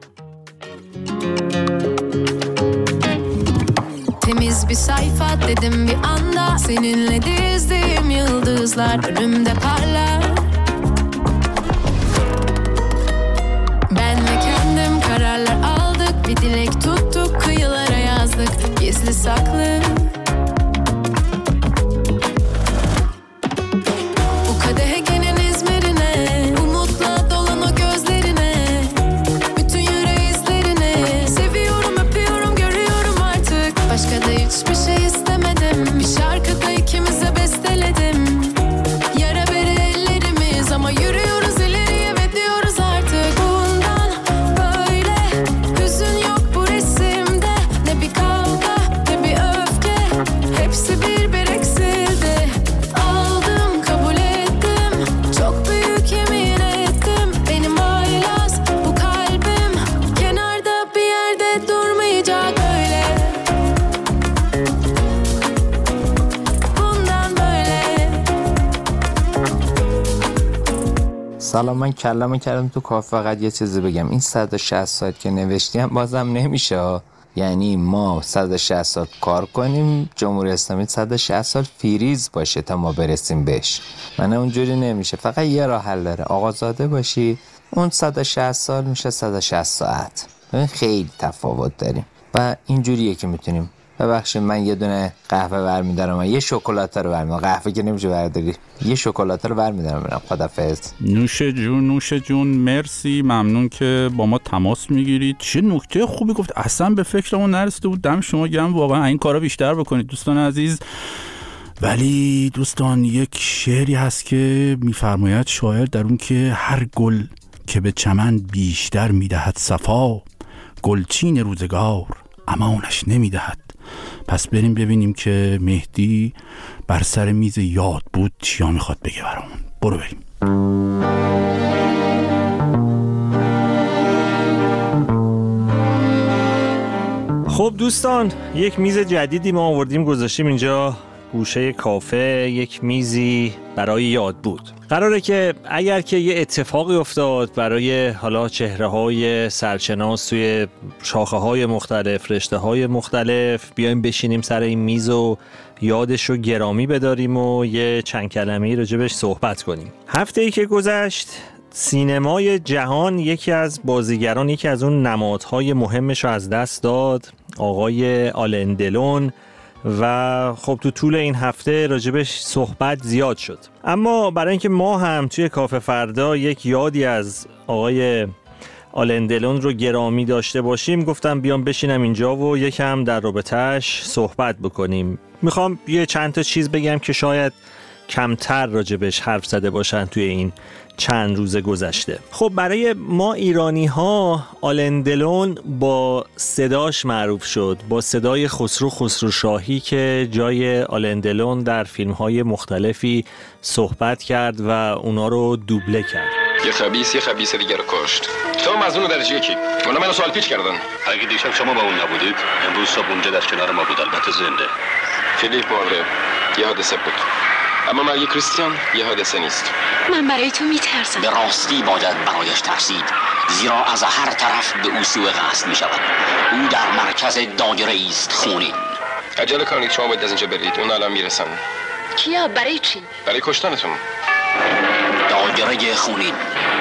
Temiz bir sayfa dedim bir anda, seninle dizdiğim yıldızlar önümde parlar. Ben ve kendim kararlar aldık, bir dilek tuttuk, kıyılara yazdık, gizli saklı. Bu kadehekenin İzmir'ine, umutla dolan o gözlerine, bütün yüreği izleri سلام، من کلمه کردم تو کافه. فقط یه چیزی بگم، این صد و شصت ساعت که نوشتیم بازم نمیشه. یعنی ما صد و شصت ساعت کار کنیم، جمهوری اسلامی صد و شصت سال فریز باشه تا ما برسیم بهش. من اونجوری نمیشه. فقط یه راه حل داره، آقازاده باشی، اون صد و شصت سال میشه صد و شصت ساعت. خیلی تفاوت داریم و اینجوریه که میتونیم. ببخشید من یه دونه قهوه برمیدارم و یه شکلات رو برمیدارم. قهوه که نمیشه برداری، یه شکلات رو برمیدارم. برم خدافظ. نوش جون نوش جون، مرسی، ممنون که با ما تماس میگیرید. چه نکته خوبی گفت، اصلا به فکرمون نرسیده بود. دم شما گرم، واقعا این کارا بیشتر بکنید دوستان عزیز. ولی دوستان یک شعری هست که میفرماید شاعر در اون که هر گل که به چمن بیشتر میدهد صفا، گلچین روزگار امانش نمیدهد. پس بریم ببینیم که مهدی بر سر میز یاد بود چیا میخواد بگه برامون. برو بریم. خب دوستان، یک میز جدیدی ما آوردیم گذاشتیم اینجا گوشه کافه، یک میزی برای یاد بود. قراره که اگر که یه اتفاقی افتاد برای حالا چهره‌های سرشناس توی شاخه‌های مختلف، رشته‌های مختلف، بیایم بشینیم سر این میز و یادش رو گرامی بداریم و یه چند کلمه‌ای راجبش صحبت کنیم. هفته‌ای که گذشت سینمای جهان یکی از بازیگران، یکی از اون نمادهای مهمش رو از دست داد، آقای آلن دلون. و خب تو طول این هفته راجبش صحبت زیاد شد. اما برای اینکه ما هم توی کافه فردا یک یادی از آقای آلن دلون رو گرامی داشته باشیم، گفتم بیام بشینم اینجا و یکم در رابطه‌اش صحبت بکنیم. میخوام یه چند تا چیز بگم که شاید کمتر راجبش حرف زده باشن توی این چند روز گذشته. خب برای ما ایرانی ها آلن دلون با صداش معروف شد، با صدای خسرو خسروشاهی که جای آلن دلون در فیلم های مختلفی صحبت کرد و اونا رو دوبله کرد. یه خبیث یه خبیث دیگر رو کشت. تو هم از اون درجه یکی. اونا منو سوال پیچ کردن. اگه دیشب شما با اون نبودید، امروز صبح اونجا در کنار ما بود، البته زنده. خیلی باره یه حادثه بود. اما مرگ کریستیان یه حادثه نیست. من برای تو میترسم. به راستی باید برایش ترسید، زیرا از هر طرف به او سوء قصد می شود. او در مرکز دایره است خونین. عجله کنید، شما باید از اینجا برید، اون الان میرسن. کیا؟ برای چی؟ برای کشتنتون. دایره خونین،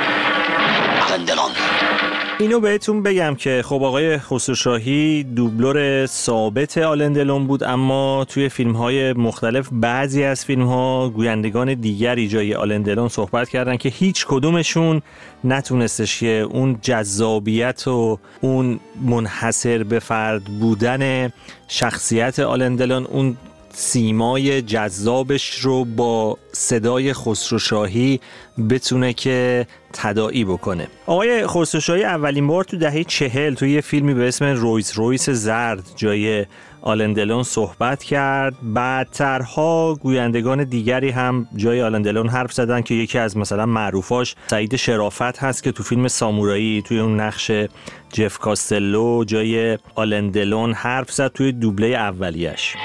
آلن دلون. اینو بهتون بگم که خب آقای خسروشاهی دوبلور ثابت آلن دلون بود، اما توی فیلم‌های مختلف بعضی از فیلم‌ها گویندگان دیگری جای آلن دلون صحبت کردن که هیچ کدومشون نتونستش که اون جذابیت و اون منحصر به فرد بودن شخصیت آلن دلون، اون سیمای جذابش رو با صدای خسروشاهی بتونه که تداعی بکنه. آقای خسروشاهی اولین بار تو دهه چهل توی یه فیلمی به اسم رویس رویس زرد جای آلن دلون صحبت کرد. بعدترها گویندگان دیگری هم جای آلن دلون حرف زدن که یکی از مثلا معروفاش سعید شرافت هست که تو فیلم سامورایی توی اون نقش جف کاستلو جای آلن دلون حرف زد توی دوبله اولیش.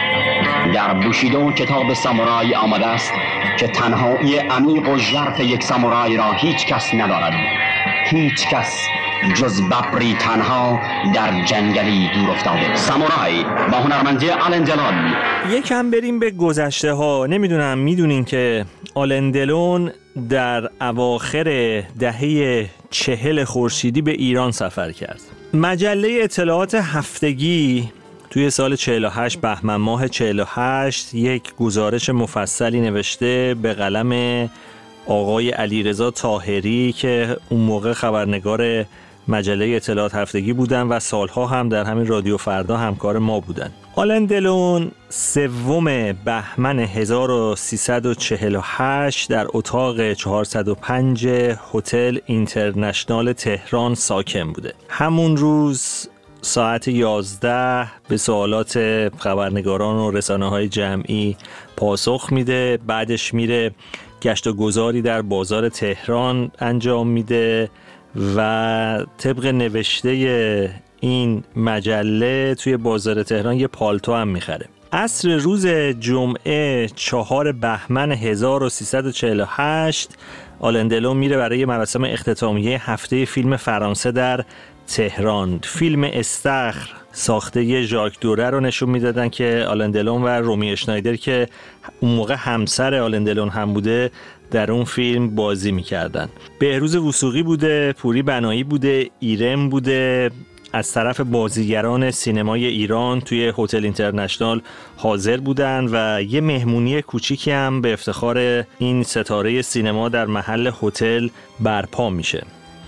در بوشیدو کتاب سامورایی آمده است که تنهایی عمیق و ژرف یک سامورایی را هیچ کس ندارد. هیچ کس جز ببری تنها در جنگلی دور افتاده. سامورایی با هنرمندی آلن دلون. یکم بریم به گذشته ها. نمیدونم میدونین که آلن دلون در اواخر دهه چهل خورشیدی به ایران سفر کرد. مجله اطلاعات هفتگی توی سال چهل و هشت بهمن ماه چهل و هشت یک گزارش مفصلی نوشته به قلم آقای علیرضا طاهری که اون موقع خبرنگار مجله اطلاعات هفتگی بودن و سالها هم در همین رادیو فردا همکار ما بودن. آلن دلون سوم بهمن هزار و سیصد و چهل و هشت در اتاق چهارصد و پنج هتل اینترنشنال تهران ساکن بوده. همون روز ساعت یازده به سوالات خبرنگاران و رسانه‌های جمعی پاسخ میده. بعدش میره گشت و گذاری در بازار تهران انجام میده و طبق نوشته این مجله توی بازار تهران یه پالتو هم میخره. عصر روز جمعه چهار بهمن هزار و سیصد و چهل و هشت آلن دلون میره برای مراسم اختتامیه هفته فیلم فرانسه در تهران. فیلم استخر ساخته ژاک دوره رو نشون میدادن که آلن دلون و رومی اشنایدر که اون موقع همسر آلن دلون هم بوده در اون فیلم بازی میکردن. بهروز وثوقی بوده، پوری بنایی بوده، ایرم بوده. از طرف بازیگران سینمای ایران توی هتل اینترنشنال حاضر بودن و یه مهمونی کوچیکی هم به افتخار این ستاره سینما در محل هتل برپا میشه.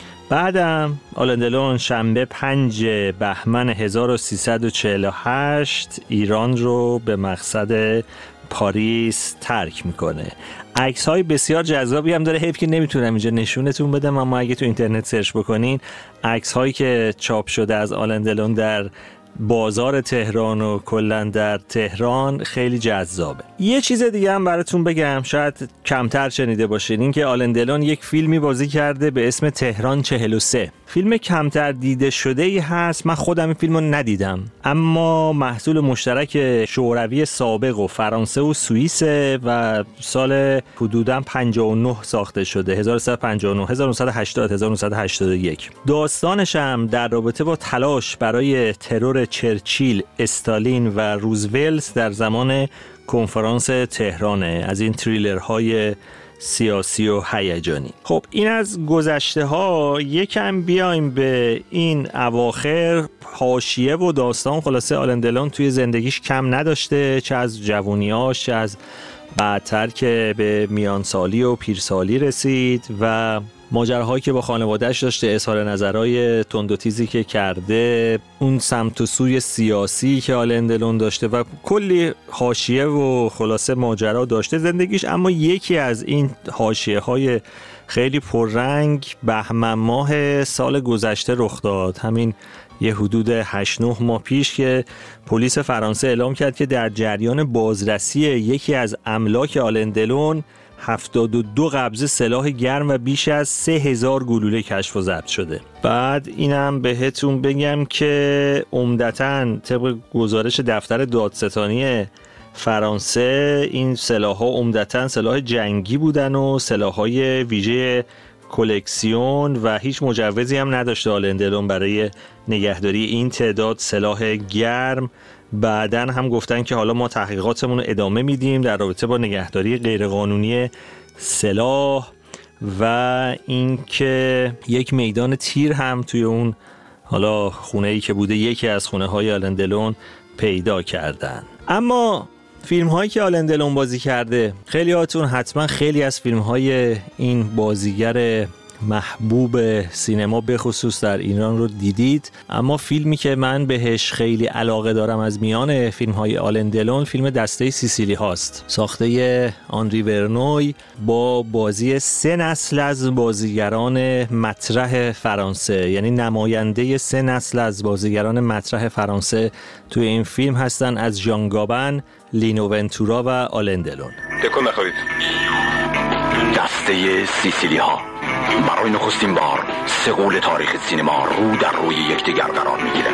بعدم آلن دلون شنبه پنج بهمن هزار و سیصد و چهل و هشت ایران رو به مقصد پاریس ترک میکنه. عکس‌های بسیار جذابی هم داره، حیف که نمیتونم اینجا نشونتون بدم، اما اگه تو اینترنت سرچ بکنین عکس‌هایی که چاپ شده از آلن دلون در بازار تهران و کلاً در تهران خیلی جذابه. یه چیز دیگه هم براتون بگم، شاید کمتر شنیده باشین، این که آلن دلون یک فیلمی بازی کرده به اسم تهران چهل و سه. فیلم کمتر دیده شده ای هست، من خودم این فیلمو ندیدم، اما محصول مشترک شوروی سابق و فرانسه و سوئیس و سال حدوداً پنجاه و نه ساخته شده، هزار و نهصد و پنجاه و نه، هزار و نهصد و هشتاد، هزار و نهصد و هشتاد و یک. داستانش هم در رابطه با تلاش برای ترور چرچیل، استالین و روزولت در زمان کنفرانس تهرانه، از این تریلرهای سیاسی و هیجانی. خب این از گذشته ها. یکم بیایم به این اواخر. حاشیه و داستان خلاصه آلن دلون توی زندگیش کم نداشته، چه از جوونیاش چه از بعدتر که به میانسالی و پیرسالی رسید و ماجراهایی که با خانواده‌اش داشته، اظهار نظرهای تند و تیزی که کرده، اون سمت و سوی سیاسی که آلن دلون داشته و کلی حاشیه و خلاصه ماجرا داشته زندگیش. اما یکی از این حاشیه‌های خیلی پررنگ بهمن ماه سال گذشته رخ داد، همین یه حدود هشت نه ماه پیش، که پلیس فرانسه اعلام کرد که در جریان بازرسی یکی از املاک آلن دلون هفتاد و دو قبضه سلاح گرم و بیش از سه هزار گلوله کشف و ضبط شده. بعد اینم بهتون بگم که عمدتاً طبق گزارش دفتر دادستانی فرانسه این سلاح‌ها عمدتاً سلاح جنگی بودن و سلاح‌های ویژه کلکسیون و هیچ مجوزی هم نداشته آلن دلون برای نگهداری این تعداد سلاح گرم. بعدن هم گفتن که حالا ما تحقیقاتمون رو ادامه میدیم در رابطه با نگهداری غیرقانونی سلاح و اینکه یک میدان تیر هم توی اون حالا خونه‌ای که بوده یکی از خونه‌های آلن دلون پیدا کردن. اما فیلم هایی که آلن دلون بازی کرده، خیلی هاتون حتما خیلی از فیلم های این بازیگر محبوب سینما به خصوص در ایران رو دیدید، اما فیلمی که من بهش خیلی علاقه دارم از میان فیلم های آلن دلون فیلم دسته سیسیلی هاست، ساخته آنری ورنوی با بازی سه نسل از بازیگران مطرح فرانسه، یعنی نماینده سه نسل از بازیگران مطرح فرانسه توی این فیلم هستن، از ژان گابن، لینو ونتورا و آلن دلون. تکون نخورید. دسته سیسیلی ها برای نخستین بار سه قول تاریخ سینما رو در روی یکدیگر قرار میگیره.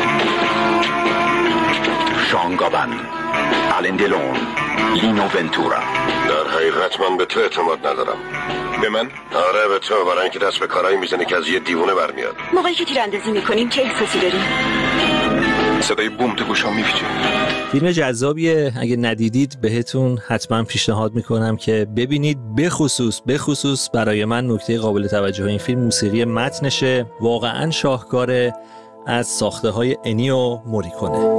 ژان گابن، آلن دلون، لینو ونتورا. در حقیقت من به تو اعتماد ندارم. به من؟ آره به تو، برای اینکه دست به کارایی میزنی که از یه دیوونه برمیاد. موقعی که تیراندازی میکنیم چه احساسی داریم؟ صدای بوم تو گوشام میپیچه. فیلم جذابیه، اگه ندیدید بهتون حتما پیشنهاد میکنم که ببینید. بخصوص بخصوص برای من نکته قابل توجه این فیلم موسیقی متنشه، واقعا شاهکاره، از ساخته های انیو موریکونه.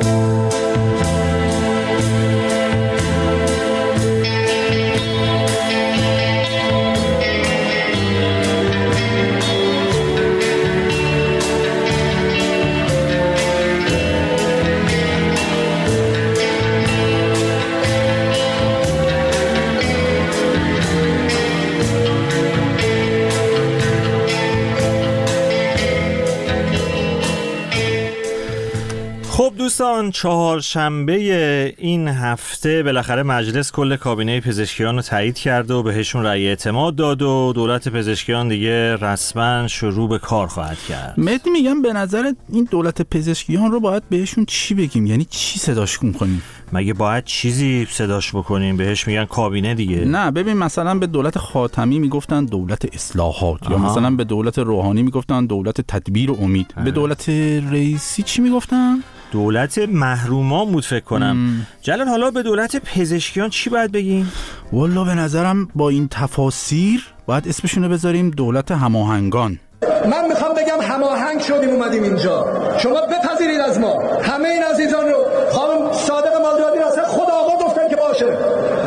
خب دوستان، چهارشنبه این هفته بالاخره مجلس کل کابینه پزشکیان رو تایید کرد و بهشون رأی اعتماد داد و دولت پزشکیان دیگه رسما شروع به کار خواهد کرد. مهدی میگم به نظر این دولت پزشکیان رو باید بهشون چی بگیم؟ یعنی چی صداش کنیم؟ مگه باید چیزی صداش بکنیم؟ بهش میگن کابینه دیگه. نه ببین، مثلا به دولت خاتمی میگفتن دولت اصلاحات. آها. یا مثلا به دولت روحانی میگفتن دولت تدبیر و امید. آه. به دولت رئیسی چی میگفتن؟ دولت محرومان بود فکر کنم. ام. جلال حالا به دولت پزشکیان چی باید بگیم؟ والا به نظرم با این تفاسیر باید اسمشونو بذاریم دولت هماهنگان. من میخوام بگم هماهنگ شدیم اومدیم اینجا، شما بپذیرید از ما همه این عزیزان رو. خانم صادق مالداری اصلا خود آقا گفتن که باشه.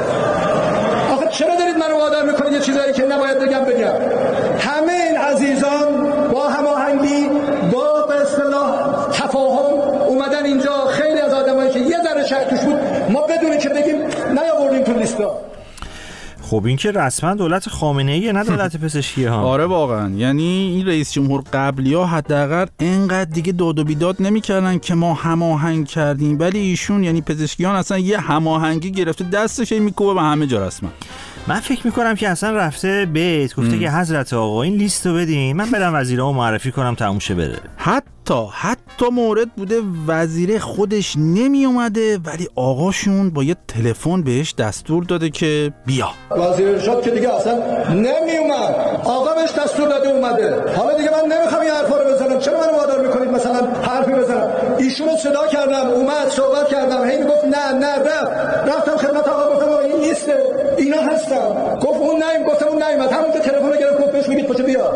آخه چرا دارید منو وادار میکنید یه چیزایی که نباید بگم بگم؟ همه این عزیزان با هماهنگی، با به اصطلاح تفاهم اومدن اینجا. خیلی از آدمایی که یه ذره شک توش بود ما بدونیم که بگیم نیاوردیم تو لیستا. خب این که رسما دولت خامنه‌ایه نه دولت پزشکی ها. آره واقعا، یعنی این رئیس جمهور قبلی ها حداقل اینقدر دیگه داد و بیداد نمی‌کردن که ما هماهنگ کردیم، ولی ایشون یعنی پزشکیان اصلا یه هماهنگی گرفته دستش میکوبه به همه جا رسما. من فکر میکنم که اصلا رفته بیت گفته ام. که حضرت آقا این لیستو بدین من برم وزیرامو معرفی کنم تموم شه بره. حتی حتی مورد بوده وزیر خودش نمی اومده ولی آقاشون با یه تلفن بهش دستور داده که بیا. وزیر ارشاد که دیگه اصلا نمی اومد، آقا بهش دستور داده اومده. حالا دیگه من نمیخوام این حرفا رو بزنم، چرا منو وادار میکنید مثلا حرفی بزنم؟ ایشونو صدا کردم اومد صحبت کردم، هی میگفت نه نه رفت رفتم خدمت آقا گفتم این لیست اینا هستم، گفت اون نیم، گفتم اون نیومد، همون که تلفن رو گرفت گفت بهش میگید پاشو بیا.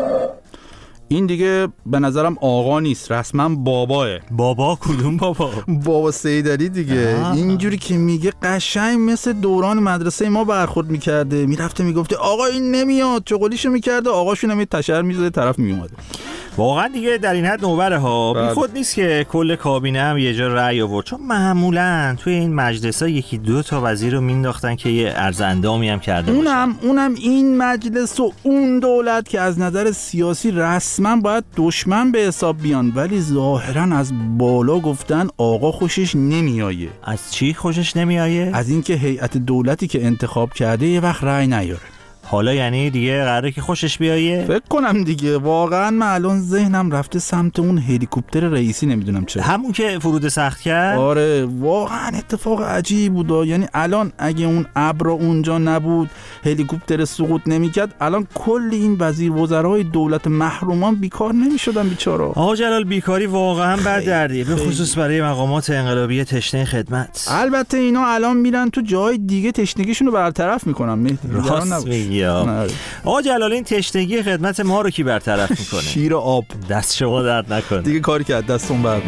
این دیگه به نظرم آقا نیست، رسما باباه. بابا کدوم بابا؟ بابا سیدعلی دیگه. آه. اینجوری که میگه قشنگ مثل دوران مدرسه ما برخورد میکرده، میرفته میگفته آقا این نمیاد، چغلیشو میکرده، آقاشون هم تشر میزده طرف میومده. واقعا دیگه در این حد نوبره ها. بی خود نیست که کل کابینه هم یه جا رأی آورد، چون معمولا توی این مجلس‌ها یکی دو تا وزیر رو مینداختن که یه ارز اندامی هم کرده باشن. اونم اونم این مجلس و اون دولت که از نظر سیاسی رسما باید دشمن به حساب بیان، ولی ظاهرا از بالا گفتن آقا خوشش نمیایه. از چی خوشش نمیایه؟ از اینکه هیئت دولتی که انتخاب کرده یه وقت رأی نیاره. حالا یعنی دیگه قراره که خوشش بیایه؟ فکر کنم دیگه. واقعا من الان ذهنم رفته سمت اون هلیکوپتر رئیسی، نمیدونم چرا. همون که فرود سخت کرد؟ آره واقعا اتفاق عجیب بود. یعنی الان اگه اون ابر اونجا نبود، هلیکوپتر سقوط نمیکرد، الان کل این وزیر وزرای دولت محرومان بیکار نمیشدن بیچارا. آقا جلال بیکاری واقعا بد دردیه، به خصوص برای مقامات انقلابی تشنه خدمت. البته اینا الان میرن تو جای دیگه تشنگیشون رو برطرف میکنن. مهدی راست میگی. آقا جلال این تشنگی خدمت ما رو کی برطرف میکنه؟ شیر آب. دست شما درد نکنه دیگه کاری که از دستون برمیاد.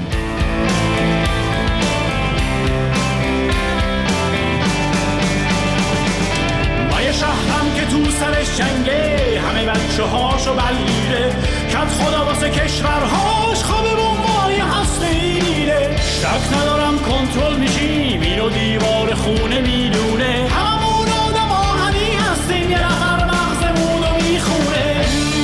ما یه شهرم که تو سرش جنگه، همه بچه هاشو بلگیره، کت خدا واسه کشورهاش خوابه بمبای هسته‌ایه. شک ندارم کنترل میشیم، اینو دیوار خونه میدونه، همون آدم آهنی هستیم، یه نفر مغزمون رو میخونه.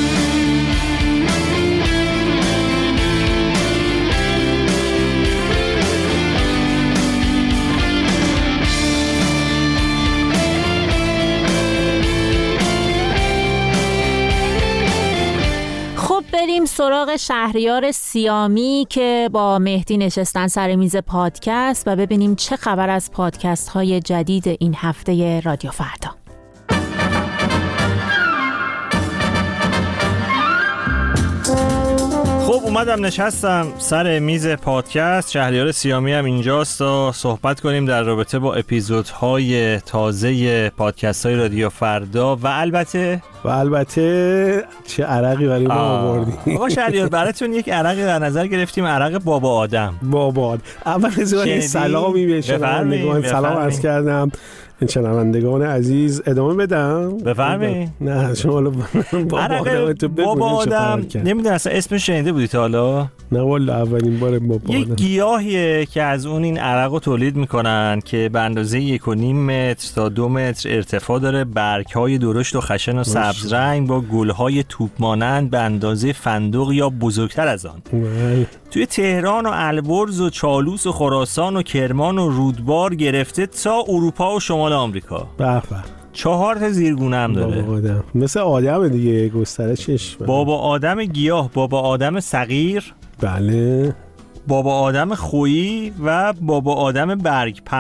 خب بریم سراغ شهریار سیامی که با مهدی نشستن سر میز پادکست و ببینیم چه خبر از پادکست های جدید این هفته رادیو فردا. خب اومدم نشستم سر میز پادکست. شهریار سیامی هم اینجاست تا صحبت کنیم در رابطه با اپیزودهای تازه پادکست های رادیو فردا و البته و البته چه عرقی برای ما آوردیم. آقا شهریار براتون یک عرقی در نظر گرفتیم، عرق بابا آدم. بابا آدم. اول از این سلامی به شنوندگان سلام عرض کردم. این شنوندگان عزیز ادامه بدم؟ بفرمایید. نه شما بابا آدم تو بابا آدم نمیدونم اصلا اسمش شنیده بودی تا حالا؟ نه والا اولین بار بابا یک آدم. گیاهیه که از اون این عرق رو تولید میکنن که به اندازه یک و نیم متر تا دو متر ارتفاع داره، برگ‌های درشت و خشن و سبز رنگ با گل‌های توپ مانند به اندازه فندق یا بزرگتر از آن. بله. توی تهران و البرز و چالوس و خراسان و کرمان و رودبار گرفته تا اروپا و شمال آمریکا. به به. چهار تا زیرگونه هم داره. بابا آدم مثل آدم دیگه، گسترشش. بابا آدم گیاه، بابا آدم صغیر، بله، بابا آدم خویی و بابا آدم برگ پهن.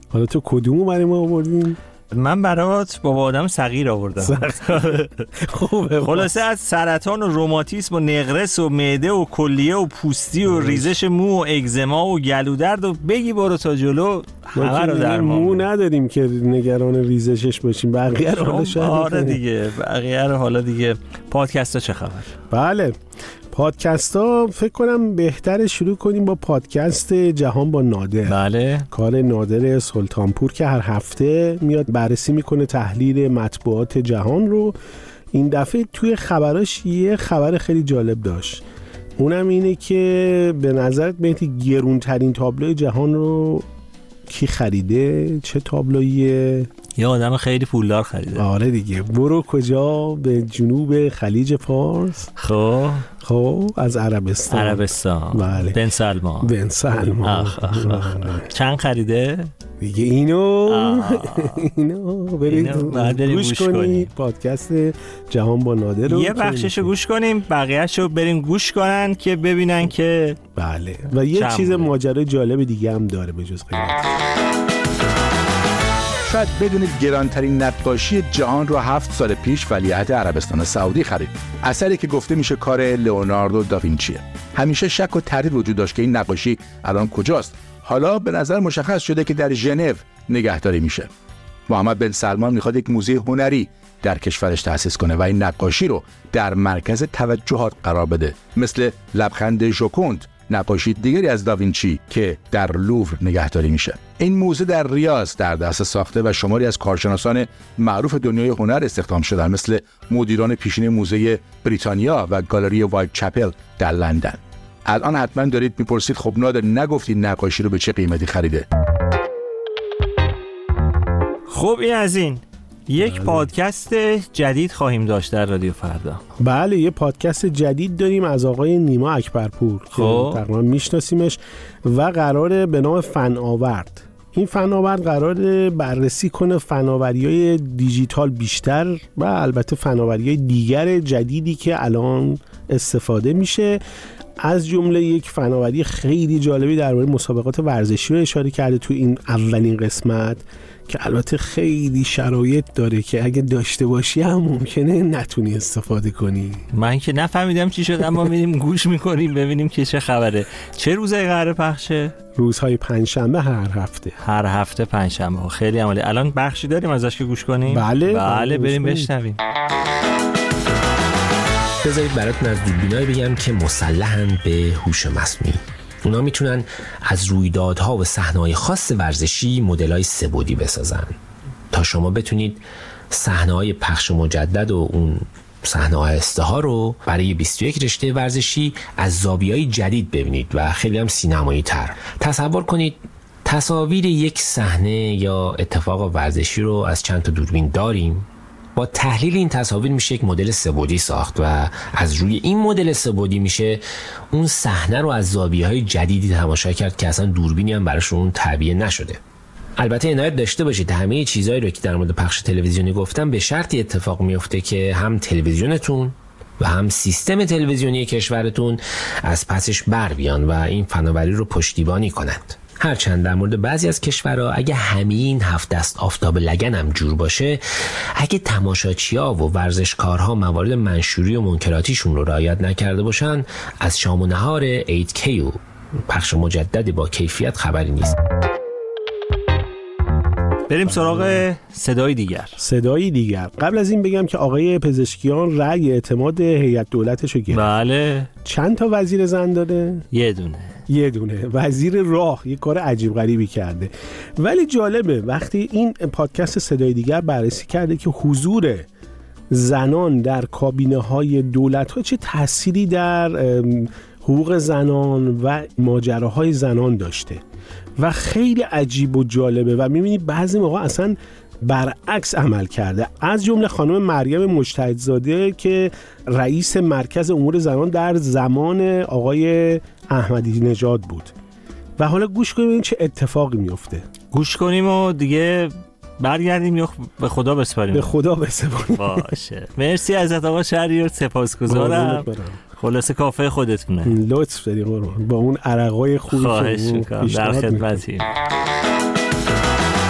حالا تو کدومو برای ما آوردین؟ من برات بابا آدم صغیر آوردم. خوبه. خلاصه از سرطان و روماتیسم و نقرس و معده و کلیه و پوستی و ریزش مو و اگزما و گلودرد و بگی برو تا جلو همه رو درمان. مو نداریم که نگران ریزشش باشیم، بقیه رو حالا شاید. آره دیگه بقیه رو حالا دیگه. پادکست ها چه خبر؟ بله پادکست ها فکر کنم بهتر شروع کنیم با پادکست جهان با نادر. بله. کار نادر سلطانپور که هر هفته میاد بررسی میکنه تحلیل مطبوعات جهان رو. این دفعه توی خبراش یه خبر خیلی جالب داشت، اونم اینه که به نظرت مهدی گرونترین تابلوی جهان رو کی خریده؟ چه تابلویه؟ یه آدم خیلی پولدار خریده. آره دیگه. برو کجا؟ به جنوب خلیج فارس. خب خب از عربستان. عربستان. بله. بن سلمان. بن سلمان. آخ آخ آخ. چند خریده؟ دیگه اینو اینو برید گوش کنید پادکست جهان با نادر رو. یه بخششو گوش کنیم، بقیه‌شو بریم گوش کنن که ببینن که بله. و یه چیز ماجرای جالب دیگه هم داره به جز قیمت. شاید بدونید گرانترین نقاشی جهان رو هفت سال پیش ولیعهد عربستان سعودی خرید. اثری که گفته میشه کار لئوناردو داوینچیه. همیشه شک و تردید وجود داشت که این نقاشی الان کجاست. حالا به نظر مشخص شده که در ژنو نگهداری میشه. محمد بن سلمان میخواد یک موزه هنری در کشورش تأسیس کنه و این نقاشی رو در مرکز توجهات قرار بده، مثل لبخند ژوکوند، نقاشی دیگری از داوینچی که در لوور نگهداری میشه. این موزه در ریاض در دست ساخته و شماری از کارشناسان معروف دنیای هنر استخدام شدن، مثل مدیران پیشین موزه بریتانیا و گالری وایت چپل در لندن. الان حتما دارید میپرسید خب نادر نگفتی نقاشی رو به چه قیمتی خریده؟ خب این از این یک بله. پادکست جدید خواهیم داشت در رادیو فردا. بله یه پادکست جدید داریم از آقای نیما اکبرپور خب. که تقریبا میشناسیمش و قراره به نام فناورد. این فناورد قراره بررسی کنه فناوری‌های دیجیتال بیشتر و البته فناوری‌های دیگر جدیدی که الان استفاده میشه. از جمله یک فناوری خیلی جالبی درباره مسابقات ورزشی رو اشاره کرده تو این اولین قسمت که البته خیلی شرایط داره که اگه داشته باشی هم ممکنه نتونی استفاده کنی. من که نفهمیدم چی شد اما میریم گوش میکنیم ببینیم که چه خبره. چه روزایی قراره پخشه؟ روزهای پنجشنبه هر هفته. هر هفته پنجشنبه. خیلی عالی. الان بخشی داریم ازش که گوش کنیم؟ بله بله بریم بشنویم. بذارید براتون از دوربینایی بگم که مسلحن به هوش مصنوعی. اونا میتونن از رویدادها و صحنه‌های خاص ورزشی مدل‌های سه‌بعدی بسازن تا شما بتونید صحنه‌های پخش مجدد و اون صحنه آهسته ها رو برای بیست و یک رشته ورزشی از زاویه‌های جدید ببینید و خیلی هم سینمایی تر. تصور کنید تصاویر یک صحنه یا اتفاق ورزشی رو از چند تا دوربین داریم. با تحلیل این تصاویر میشه یک مدل سه‌بعدی ساخت و از روی این مدل سه‌بعدی میشه اون صحنه رو از زاویه‌های جدیدی تماشا کرد که اصلا دوربینی هم براش اون تعبیه نشده. البته عنایت داشته باشید همه چیزایی رو که در مورد پخش تلویزیونی گفتم به شرطی اتفاق میفته که هم تلویزیونتون و هم سیستم تلویزیونی کشورتون از پسش بر بیان و این فناوری رو پشتیبانی کنند. هرچند در مورد بعضی از کشورها اگه همین هفت دست آفتاب لگن هم جور باشه، اگه تماشاچی‌ها و ورزشکارها موارد منشوری و منکراتیشون رو رعایت نکرده باشن، از شام و نهار هشت کی و پخش مجددی با کیفیت خبری نیست. بریم سراغ صدای دیگر. صدای دیگر. قبل از این بگم که آقای پزشکیان رأی اعتماد هیئت دولتشو گرفت. بله. چند تا وزیر زن داره؟ یه دونه. یه دونه. وزیر راه یه کار عجیب غریبی کرده. ولی جالبه وقتی این پادکست صدای دیگر بررسی کرده که حضور زنان در کابینه های دولت ها چه تأثیری در حقوق زنان و ماجراهای زنان داشته و خیلی عجیب و جالبه و میبینی بعضی موقع اصلا برعکس عمل کرده. از جمله خانم مریم مجتهدزاده که رئیس مرکز امور زنان در زمان آقای احمدی نژاد بود. و حالا گوش کنیم این چه اتفاقی میفته. گوش کنیم و دیگه برگردیم یا به خدا بسپاریم. به خدا بسپاریم. باشه. مرسی ازت آقا شهریار، سپاسگزارم. خلاصه کافه خودتونه. لطف داری قربان. با اون عرقای خوبی خواهش میکنم. در خدمتیم.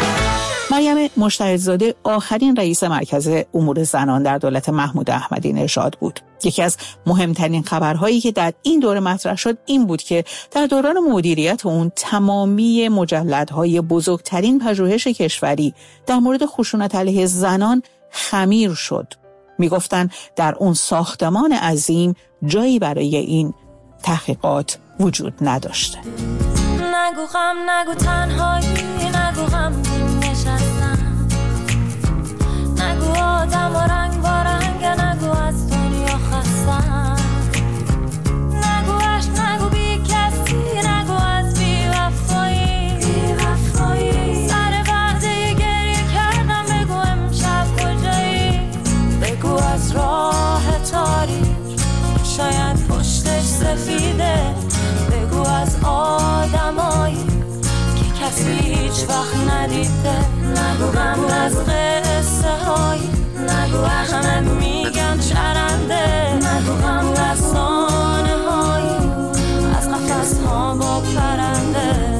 مریم مشتهدزاده آخرین رئیس مرکز امور زنان در دولت محمود احمدی نژاد بود. یکی از مهمترین خبرهایی که در این دوره مطرح شد این بود که در دوران مدیریت اون تمامی مجلدهای بزرگترین پژوهش کشوری در مورد خشونت علیه زنان خمیر شد. میگفتن در اون ساختمان عظیم جایی برای این تحقیقات وجود نداشته. نگو غم نگو تنهایی نگو غم نشستم نگو آدم و رنگ با رنگ نگو از دنیا خستم نگو عشق نگو بی کسی نگو از بی وفایی بی وفایی سر وعده گریه کردم بگو امشب کجایی بگو از راه تاریک شاید پشتش سفیده بگو از آدمایی که کسی هیچ وقت ندیده نگو غم از قصه هایی نگو همه میگن چرنده نگو غم رسانه هایی از قفس ها با پرنده.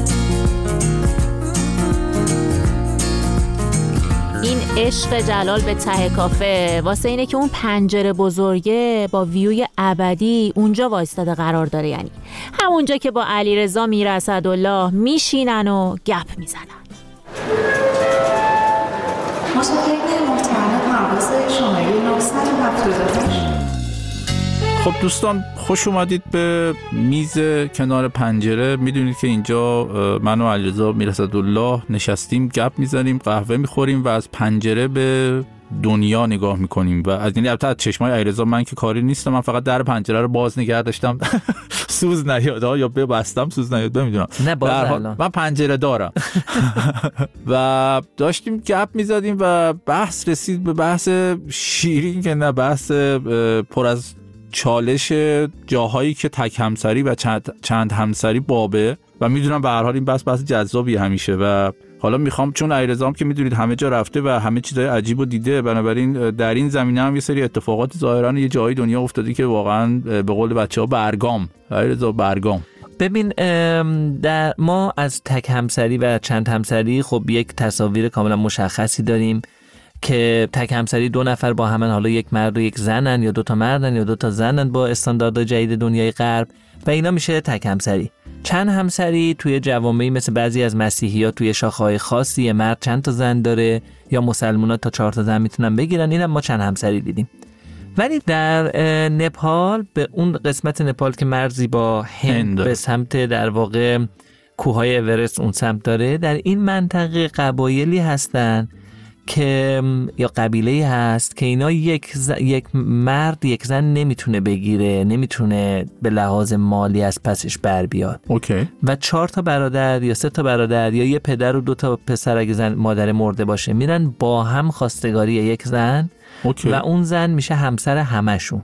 این عشق جلال به ته کافه واسه اینه که اون پنجره بزرگه با ویوی ابدی اونجا وایستاده قرار داره، یعنی همونجا که با علیرضا میر اسدالله میشینن و گپ میزنن. مسافرین محترم پرواز شماره نهصد و هفتاد و هشت. خب دوستان خوش اومدید به میز کنار پنجره. میدونید که اینجا من و علیرضا میر اسدالله نشستیم گپ میزنیم، قهوه میخوریم و از پنجره به دنیا نگاه میکنیم و از این البته از چشمای علیرضا من که کاری نیستم، من فقط در پنجره رو باز نگه داشتم سوز نیاد یا ببستم سوز نیاد نمیدونم. نه باز من پنجره دارم و داشتیم گپ میزدیم و بحث رسید به بحث شیرین که نه بحث پر از چالش جاهایی که تک همسری و چند, چند همسری بابه و میدونم به هر حال این بحث بحث جذابی همیشه و حالا میخوام چون علیرضا هم که میدونید همه جا رفته و همه چیزای عجیب و دیده، بنابراین در این زمینه هم یه سری اتفاقات ظاهرا یه جایی دنیا افتاده که واقعا به قول بچه‌ها برگام. علیرضا برگام. ببین در ما از تک همسری و چند همسری خب یک تصاویر کاملا مشخصی داریم که تک همسری دو نفر با همن، حالا یک مرد و یک زنن یا دو تا مردن یا دو تا زنن با استانداردهای جدید دنیای غرب و اینا میشه تک همسری. چند همسری توی جوامعی مثل بعضی از مسیحی‌ها توی شاخه‌های خاصی مرد چند تا زن داره یا مسلمان‌ها تا چهار تا زن میتونن بگیرن، اینم ما چند همسری دیدیم. ولی در نپال به اون قسمت نپال که مرزی با هند به سمت در واقع کوههای اورست اون سمت داره، در این منطقه قبایلی هستن که یا قبیله‌ای هست که اینا یک ز... یک مرد یک زن نمیتونه بگیره، نمیتونه به لحاظ مالی از پسش بر بیاد. اوکی. و چهار تا برادر یا سه تا برادر یا یه پدر و دو تا پسر اگه زن مادر مرده باشه میرن با هم خواستگاری یک زن. اوکی. و اون زن میشه همسر همشون.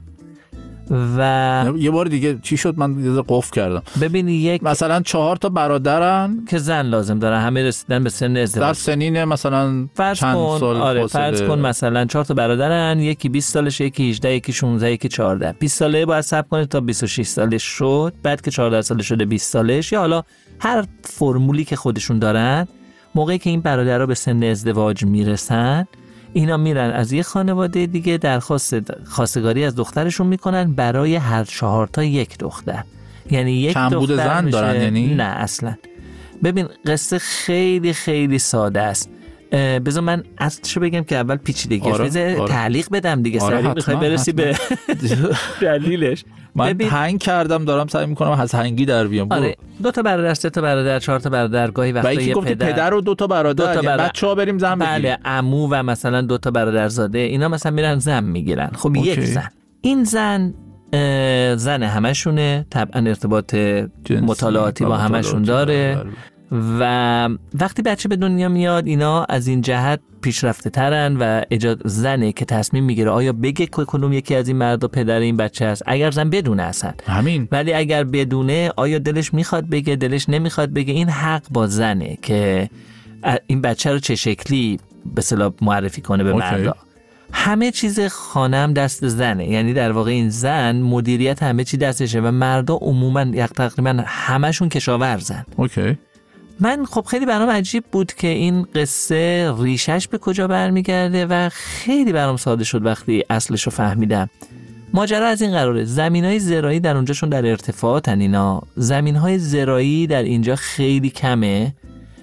و یه بار دیگه چی شد؟ من یه ذره قفل کردم. ببین یک مثلا چهار تا برادرن که زن لازم دارن، همه رسیدن به سن ازدواج. در سنین مثلا فرض چند کن، سال آره فرض کن مثلا چهار تا برادرن، یکی بیست سالشه، یکی هجده، یکی شانزده، یکی چهارده. بیست ساله باید صبر کنه تا بیست و شش سالش شد، بعد که چهارده ساله شده بیست سالش، یا حالا هر فرمولی که خودشون دارن. موقعی که این برادرها به سن ازدواج میرسن، اینا میرن از یه خانواده دیگه درخواست خواستگاری از دخترشون میکنن برای هر چهار تا یک دختر. یعنی یک کمبود دختر زن میشه... دارن یعنی؟ نه اصلا. ببین قصه خیلی خیلی ساده است. بذار من اصلشو بگم که اول پیچیدگیش. آره، بذار آره. تعلیق بدم دیگه. آره، سریع میخوای برسی به دلیلش. من هنگ کردم دارم سعی میکنم از هنگی در بیام. آره دو تا برادر، سه تا برادر، چهار تا برادر، گاهی وقتا یه پدر. پدر و دو تا برادر. دو تا برادر. بچه‌ها بریم زن بگیریم. بله، عمو و مثلا دو تا برادرزاده، اینا مثلا میرن زن میگیرن. خب اوکی. یک زن. این زن زن همشونه، طبعا ارتباط مطالعاتی با همشون داره. و وقتی بچه به دنیا میاد اینا از این جهت پیشرفته ترن و ایجاد زنه که تصمیم میگیره آیا بگه که کدوم یکی از این مردا پدر این بچه است. اگر زن بدونه اصلا همین، ولی اگر بدونه آیا دلش میخواد بگه، دلش نمیخواد بگه، این حق با زنه که این بچه رو چه شکلی به اصطلاح معرفی کنه به مردا. همه چیز خانم دست زنه، یعنی در واقع این زن مدیریت همه چی دستشه و مردا عموما یک تقریبا همشون کشاورزن. اوکی. من خب خیلی برام عجیب بود که این قصه ریشش به کجا برمیگرده و خیلی برام ساده شد وقتی اصلش رو فهمیدم. ماجرا از این قراره، زمینای زراعی در اونجاشون در ارتفاعاتن، اینا زمینهای زراعی در اینجا خیلی کمه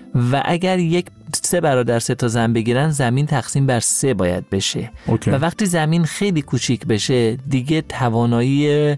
و اگر یک سه برادر سه تا زن بگیرن زمین تقسیم بر سه باید بشه اوکی. و وقتی زمین خیلی کوچیک بشه دیگه توانایی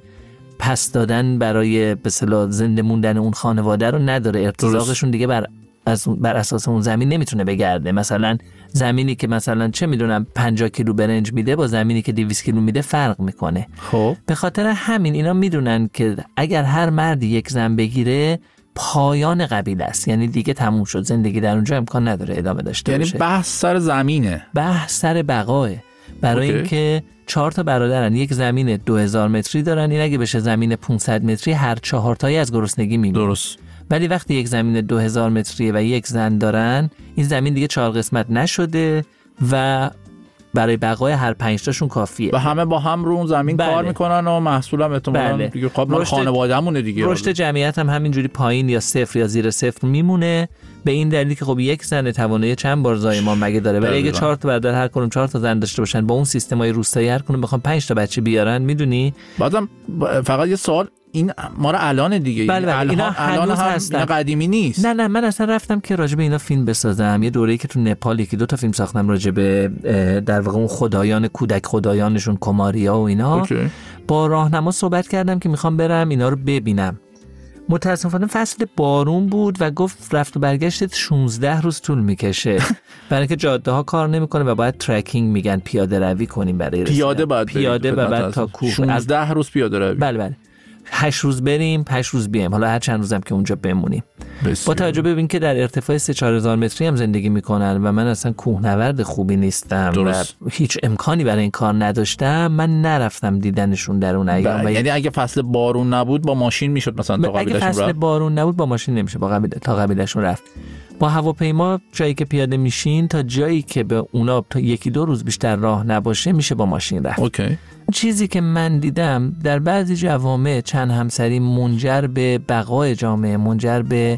پس دادن برای به اصطلاح زنده موندن اون خانواده رو نداره، ارتزاقشون دیگه بر از بر اساس اون زمین نمیتونه بگرده. مثلا زمینی که مثلا چه میدونم پنجاه کیلو برنج میده با زمینی که دویست کیلو میده فرق میکنه. خب به خاطر همین اینا میدونن که اگر هر مردی یک زن بگیره پایان قبیله است، یعنی دیگه تموم شد، زندگی در اونجا امکان نداره ادامه داشته یعنی باشه. یعنی بحث سر زمینه، بحث سر بقاه. برای اوکی. اینکه چهار تا برادرن، یک زمین دو هزار متری دارن، این اگه بشه زمین پانصد متری هر چهار تایی از گرسنگی میمیرن. درست. ولی وقتی یک زمین دو هزار متریه و یک زن دارن، این زمین دیگه چهار قسمت نشده و برای بقای هر پنج تاشون کافیه و همه با هم رو اون زمین بله. کار میکنن و محصول هم احتمالاً بله. دیگه خب خانواده‌مونه دیگه. رشد جمعیت هم همینجوری پایین یا صفر یا زیر صفر میمونه، به این دلیل که خب یک زن توانایی چند بار زایمان مگه داره. ولی اگه چهار تا برادر هر کدوم چهار تا زن داشته باشن با اون سیستمای روستایی هر کدوم بخوام پنج تا بچه بیارن، میدونی؟ بعدم فقط یه سوال، این ما رو الان دیگه بله بله. اینا الان هم هستن. اینا قدیمی نیست. نه نه من اصلا رفتم که راجع به اینا فیلم بسازم. یه دوره‌ای که تو نپال یکی دو تا فیلم ساختم راجع به در واقع اون خدایان کودک خدایانشون، کماریا و اینا اوکی. با راهنما صحبت کردم که میخوام برم اینا رو ببینم. متاسفانه فصل بارون بود و گفت رفت و برگشت شانزده روز طول میکشه برای اینکه جاده ها کار نمیکنه و باید ترکینگ میگن، پیاده روی کنیم برای رسیدن. پیاده باید پیاده و بعد تا کوه شانزده روز پیاده روی. بله بله. هشت روز بریم هشت روز بیایم، حالا هر چند روزم که اونجا بمونیم. با توجه به اینکه در ارتفاع سه چهار هزار متری هم زندگی میکنن و من اصلا کوهنورد خوبی نیستم درست. و هیچ امکانی برای این کار نداشتم، من نرفتم دیدنشون در اون ایام. یعنی اگه فصل بارون نبود با ماشین میشد مثلا تا قبیلهشون رفت؟ اگه فصل بارون نبود با ماشین نمیشه، با قبیله تا قبیلهشون رفت. با هواپیما جایی که پیاده میشین تا جایی که به اونا تا یکی دو روز بیشتر راه نباشه میشه با ماشین رفت. اوکی. چیزی که من دیدم در بعضی جوامع چند همسری منجر به بقای جامعه، منجر به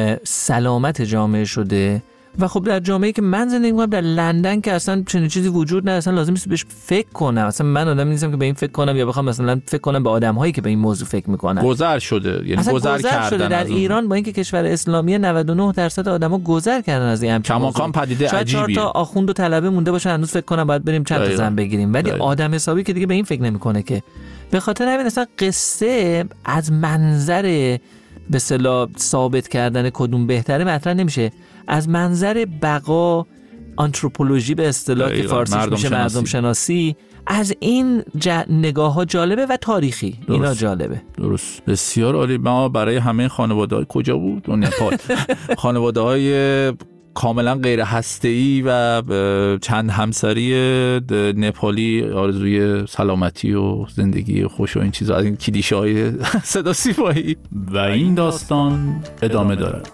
سلامت جامعه شده و خب در جامعه‌ای که من زندگی می‌کنم در لندن که اصلا چنین چیزی وجود نداره، اصلا لازم نیست بهش فکر کنم. اصلا من آدمی نیستم که به این فکر کنم یا بخوام مثلا فکر کنم به آدم‌هایی که به این موضوع فکر می‌کنن. گذر شده، یعنی گذر, گذر کردن شده. در ایران با اینکه کشور اسلامی نود و نه درصد آدما گذر کردن از این همچین کماکان پدیده عجیبیه. شاید چهار تا آخوند و طلبه مونده باشه هنوز فکر کنم باید بریم چند تا زن بگیریم، ولی آدم حسابی که دیگه به این فکر نمی‌کنه که. به خاطر همین اصلا قصه از منظر به اصطلاح ثابت کردن کدوم بهتره مطرح نمیشه، از منظر بقا، آنتروپولوژی به اصطلاح که فارسیش میشه شناسی. مردم شناسی، از این ج... نگاه ها جالبه و تاریخی درست. اینا جالبه. درست، بسیار عالی. ما برای همه خانواده‌های کجا بود؟ اون نپال. خانواده‌های کاملا غیر هسته‌ای و چند همسری نپالی آرزوی سلامتی و زندگی خوش و این چیزا، از این کلیشه‌های صدا سیمایی. و این داستان ادامه دارد.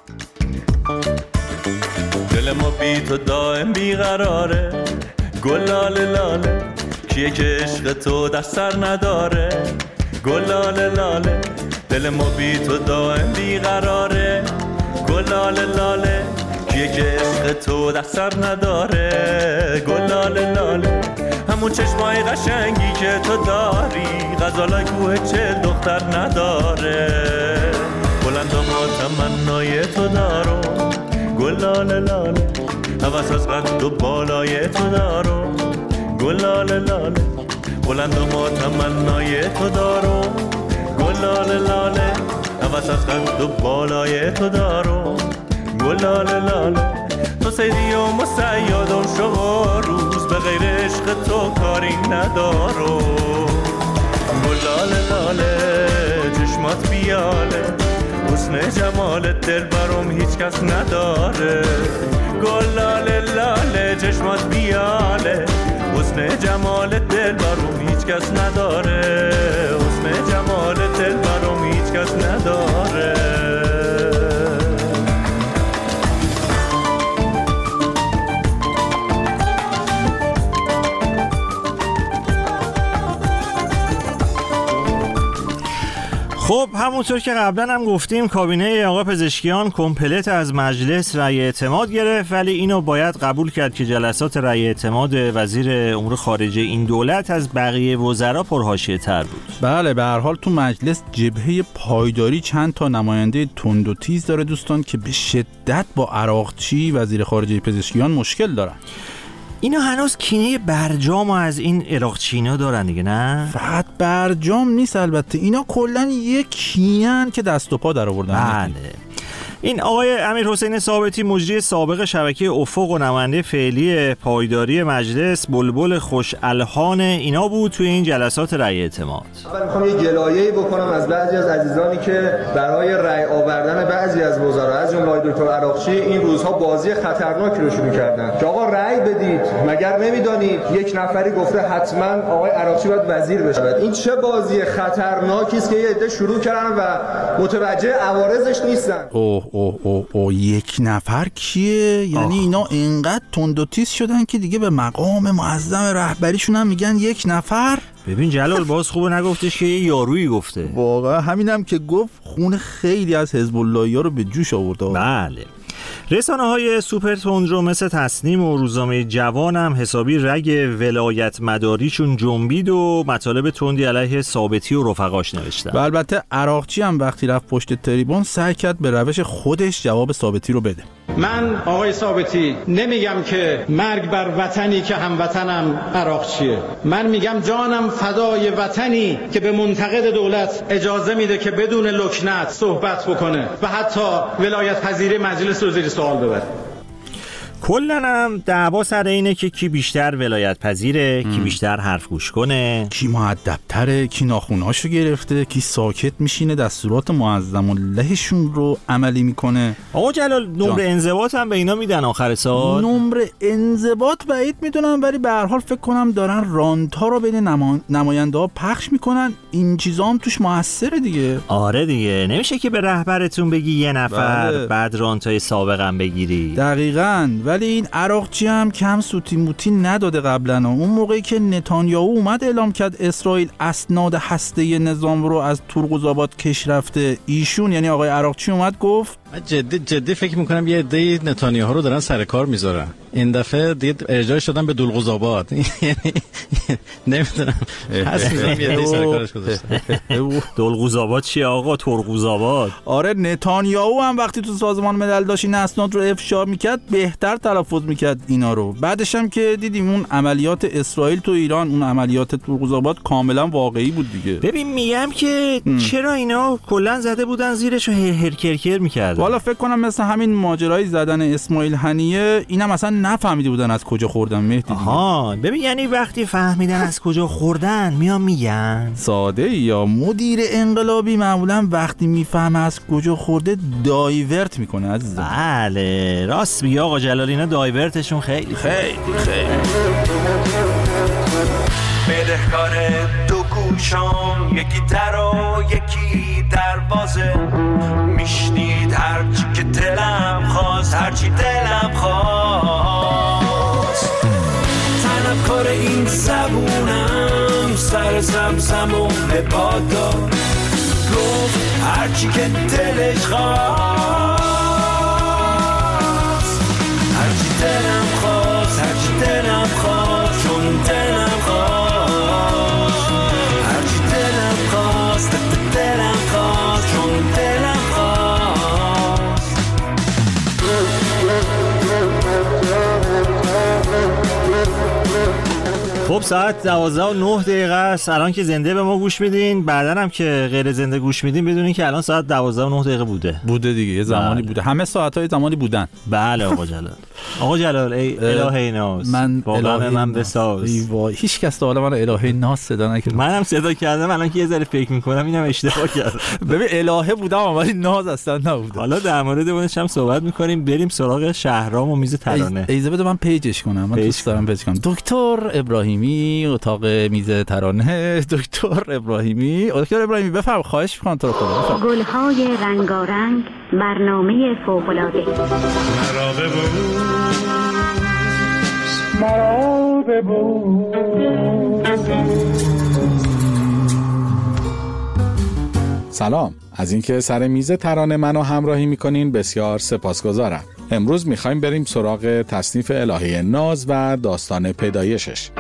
دل ما بی تو دائم بیقراره، گل لاله لاله کیه که عشق تو در سر نداره، گل لاله لاله دل ما بی تو دائم بیقراره، گل لاله لاله کیه که عشق تو در سر نداره، گل لاله لاله همون چشمای قشنگی که تو داری غزالای کوه چل دختر نداره، بلند و ما تمنای تو دارو، گل لاله لاله هوس از قد و بالای تو دارو، گل لاله لاله بلند و ما تمنای تو دارو، گل لاله لاله هوس از قد و بالای تو دارو، گل لاله لاله تو سیدی و مسیاد و شب روز به غیر عشق تو کاری ندارو، گل لاله لاله چشمات بیاله حسن جمالت دل برام هیچ کس نداره، گل لاله لاله چشمات بیاله حسن جمالت دل برام هیچ کس نداره، حسن جمالت دل برام هیچ کس نداره. خب همونطور که قبلا هم گفتیم کابینه آقا پزشکیان کمپلت از مجلس رأی اعتماد گرفت، ولی اینو باید قبول کرد که جلسات رأی اعتماد وزیر امور خارجه این دولت از بقیه وزرا پرحاشیه تر بود. بله، به هر حال تو مجلس جبهه پایداری چند تا نماینده تند و تیز داره دوستان که به شدت با عراقچی وزیر خارجه پزشکیان مشکل دارن. اینا هنوز کینه برجام از این عراقچینا دارن دیگه، نه؟ فقط برجام نیست البته، اینا کلا یک کینن که دست و پا در آوردن. بله. این آقای امیرحسین ثابتی مجری سابق شبکه افق و نماینده فعلی پایداری مجلس بلبل خوش الحان اینا بود توی این جلسات رأی اعتماد. من میخوام یه گلایه‌ای بکنم از بعضی از عزیزانی که برای رأی آوردن بعضی از وزرا از جمله دکتر عراقچی این روزها بازی خطرناکی رو شروع کردن که آقا رأی بدید، مگر نمیدانید یک نفری گفته حتما آقای عراقچی باید وزیر بشه. این چه بازی خطرناکی است که یه عده شروع کردن و متوجه عوارضش نیستن. اوه اوه اوه اوه یک نفر کیه؟ یعنی آه. اینا اینقدر تند و تیز شدن که دیگه به مقام معظم رهبریشون هم میگن یک نفر. ببین جلال باز خوبه نگفتش که یه یارویی گفته. واقعا همینم که گفت خون خیلی از حزب اللهی‌ها رو به جوش آورده. بله. رسانه های سوپر تندرو مثل تصنیم و روزنامه جوان هم حسابی رگ ولایت مداریشون جنبید و مطالب تندی علیه ثابتی و رفقاش نوشتن. و البته عراقچی هم وقتی رفت پشت تریبون سعی کرد به روش خودش جواب ثابتی رو بده. من آقای ثابتی نمیگم که مرگ بر وطنی که هموطنم عراقچیه، من میگم جانم فدای وطنی که به منتقد دولت اجازه میده که بدون لکنت صحبت بکنه و حتی ولایت پذیری مجلس رو زیر سوال ببره. کلن هم دعوا سر اینه که کی بیشتر ولایت پذیره، کی بیشتر حرف گوش کنه، کی مؤدب‌تره، کی ناخوناشو گرفته، کی ساکت میشینه دستورات معظم اللهشون رو عملی میکنه. آقا جلال نمره انضباط هم به اینا میدن آخر سال؟ نمره انضباط بعید میدونم، ولی به هر حال فکر کنم دارن رانتا رو بین نما... نماینده ها پخش میکنن. این چیزا هم توش موثره دیگه. آره دیگه، نمیشه که به رهبرتون بگی یه نفر بله. بعد رانتای سابقم بگیری. دقیقاً. ولی این عراقچی هم کم سوتی موتی نداده قبلا. اون موقعی که نتانیاهو اومد اعلام کرد اسرائیل اسناد هسته نظام رو از تورغوزآباد کش رفته، ایشون یعنی آقای عراقچی اومد گفت من جدی جدی فکر میکنم یه عده نتانیاهو رو دارن سر کار میذارن. این دفعه دیگه ارجاع شدن به دلغوزآباد. نمیدونم حس می‌کنم یه عده سر کارش گذاشتن. دلغوزآباد چیه آقا؟ تورغوزآباد. آره نتانیاهو هم وقتی تو سازمان ملل داشت این اسناد رو افشا میکرد بهتر تلفظ میکرد اینا رو. بعدش هم که دیدیم اون عملیات اسرائیل تو ایران، اون عملیات تورغوزآباد کاملا واقعی بود دیگه. ببین میگم که ام. چرا اینا کلا زده بودن زیرش و هر هر کرکر میکردن. والا فکر کنم مثل همین ماجرای زدن اسماعیل هنیه اینم اصلا نفهمیده بودن از کجا خوردن مهدی. آها ببین یعنی وقتی فهمیدن از کجا خوردن میان میگن. ساده یا مدیر انقلابی معمولا وقتی میفهمه از کجا خورده دایورت میکنه عزیزم. بله راست میگه آقا جلال، اینا دایورتشون خیلی خیلی خیلی بدهکار دو گوشام، یکی در و یکی دروازه، میشنید هرچی که دلم خواست، هرچی دلم خواست. طلبکار این زبونم سر زمزم و عبادات، گفت هرچی که دلش خواست، هرچی دلم خواست، هرچی دلم خواست، چون دلم خواست، هرچی دلم خواست، دلم خواست، چون دلم خواست. خب ساعت دوازده و نه دقیقه است الان که زنده به ما گوش میدین، بعدن هم که غیر زنده گوش میدین بدونین که الان ساعت دوازده و نه دقیقه بوده بوده دیگه، یه زمانی بوده، همه ساعت‌های زمانی بودن. بله آقا جلال. آقا جلال ای الهه ناس، من واقعا من بساز. ای وای هیچ کس تا حالا من الهه ناس صدا نکرد. منم صدا کردم الان که یه ذره فکر میکنم اینم اشتباه کردم. ببین الهه بودم ولی ناز اصلا نبود. حالا در مورد اونش هم صحبت میکنیم، بریم سراغ شهرام و میز ترانه. ایزه بده من پیجش کنم، من دوست دارم پیج کنم. دکتر ابراهیمی اتاق میز ترانه. دکتر ابراهیمی دکتر ابراهیمی بفرم، خواهش میکنم تو رو خدا. گل‌های رنگارنگ، برنامه فوق‌العاده. مرا ببوس مرا ببوس. سلام، از اینکه سر میز ترانه منو همراهی میکنین بسیار سپاسگزارم. امروز میخوایم بریم سراغ تصنیف الهه ناز و داستان پیدایشش.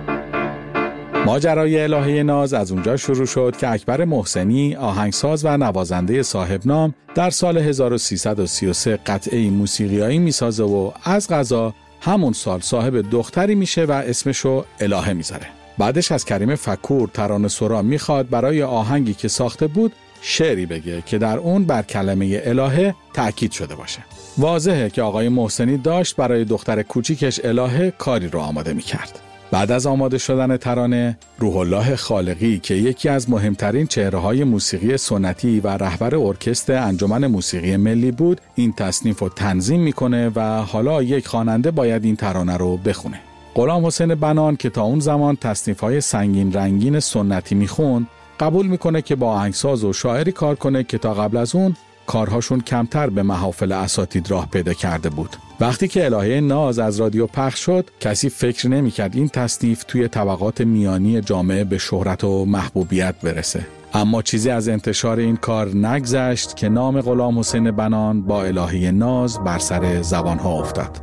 ماجرای الهه ناز از اونجا شروع شد که اکبر محسنی آهنگساز و نوازنده صاحب نام در سال هزار و سیصد و سی و سه قطعه موسیقیایی میسازه و از قضا همون سال صاحب دختری میشه و اسمشو الهه میذاره. بعدش از کریم فکور ترانه سرا میخواد برای آهنگی که ساخته بود شعری بگه که در اون بر کلمه الهه تأکید شده باشه. واضحه که آقای محسنی داشت برای دختر کوچیکش الهه کاری رو آماده میکرد. بعد از آماده شدن ترانه، روح الله خالقی که یکی از مهمترین چهره‌های موسیقی سنتی و رهبر ارکستر انجمن موسیقی ملی بود، این تصنیف رو تنظیم میکنه و حالا یک خواننده باید این ترانه رو بخونه. غلام حسین بنان که تا اون زمان تصنیف‌های سنگین رنگین سنتی میخوند، قبول میکنه که با آهنگساز و شاعری کار کنه که تا قبل از اون کارهاشون کمتر به محافل اساتید راه پیدا کرده بود. وقتی که الهه ناز از رادیو پخش شد، کسی فکر نمی‌کرد این تصنیف توی طبقات میانی جامعه به شهرت و محبوبیت برسه. اما چیزی از انتشار این کار نگذشت که نام غلام حسین بنان با الهه ناز بر سر زبان‌ها افتاد.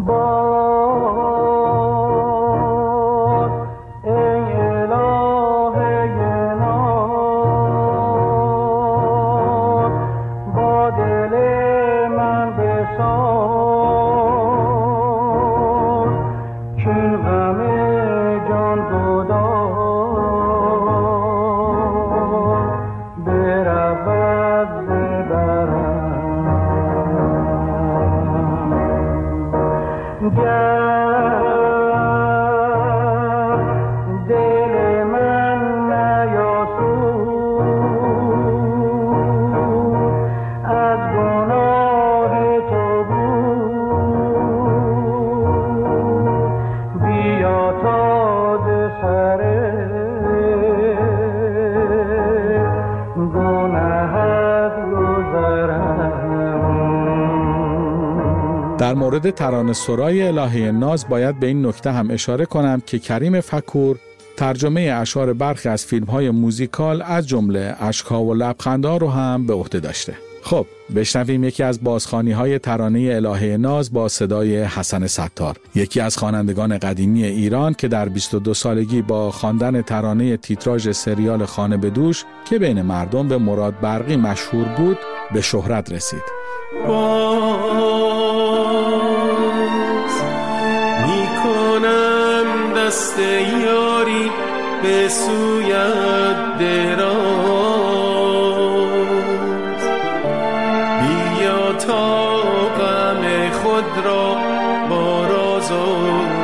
در مورد ترانه سرای الهه ناز باید به این نکته هم اشاره کنم که کریم فکور ترجمه اشعار برخی از فیلم‌های موزیکال از جمله اشک‌ها و لبخندها رو هم به عهده داشته. خب بشنویم یکی از بازخوانی‌های ترانه الهه ناز با صدای حسن ستار، یکی از خوانندگان قدیمی ایران که در بیست و دو سالگی با خواندن ترانه تیتراژ سریال خانه به دوش که بین مردم به مراد برقی مشهور بود به شهرت رسید. میکنم دست یاری به سویت دراز، بیا تا غم خود را با راز و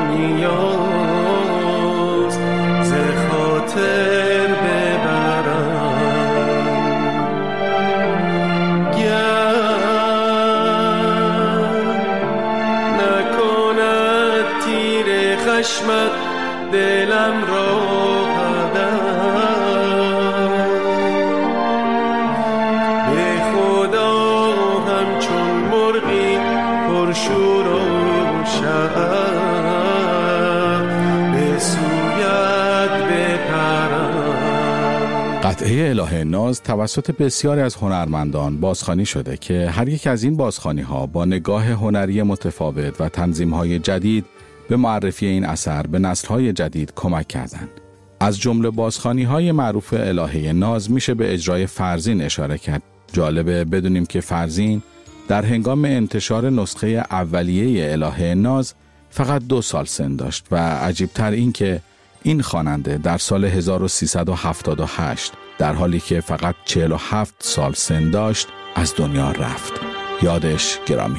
نیاز ز خاطر ببرم. نکند تیر خشمت دلم را هدر، به خدا همچون مرغی پرشور و شعف به سویت بپرم. قطعه الهه ناز توسط بسیاری از هنرمندان بازخوانی شده که هر یک از این بازخوانی‌ها با نگاه هنری متفاوت و تنظیم‌های جدید به معرفی این اثر به نسل‌های جدید کمک کردند. از جمله بازخوانی‌های معروف الهه ناز میشه به اجرای فرزین اشاره کرد. جالبه بدونیم که فرزین در هنگام انتشار نسخه اولیه الهه ناز فقط دو سال سن داشت و عجیبتر این که این خواننده در سال هزار و سیصد و هفتاد و هشت در حالی که فقط چهل و هفت سال سن داشت از دنیا رفت. یادش گرامی.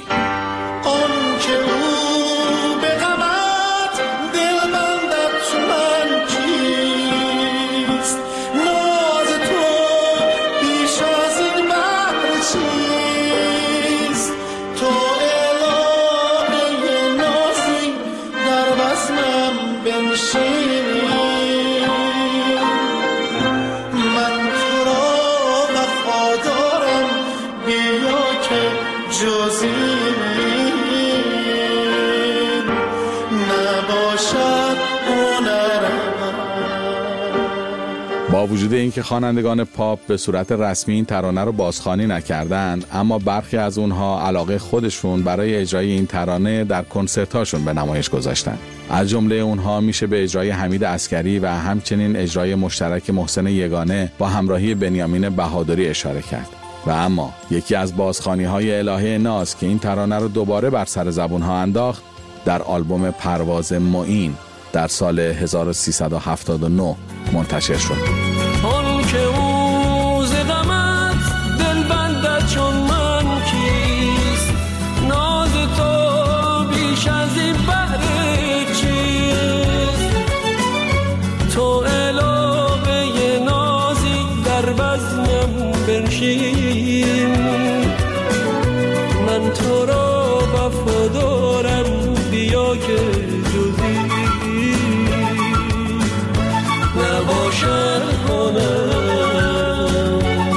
با وجود اینکه خوانندگان پاپ به صورت رسمی این ترانه رو بازخوانی نکردند، اما برخی از اونها علاقه خودشون برای اجرای این ترانه در کنسرتاشون به نمایش گذاشتن. از جمله اونها میشه به اجرای حمید عسکری و همچنین اجرای مشترک محسن یگانه با همراهی بنیامین بهادری اشاره کرد. و اما یکی از بازخوانی‌های الهه ناز که این ترانه رو دوباره بر سر زبون‌ها انداخت، در آلبوم پرواز معین در سال هزار و سیصد و هفتاد و نه منتشر شد. آن که او ز غمت دل بندد چون من کیست، ناز تو بیش از این بهر چیست، تو علاقه نازی در بزمم بنشین، من تو را وفادارم بیا که جزی نباشد کنم.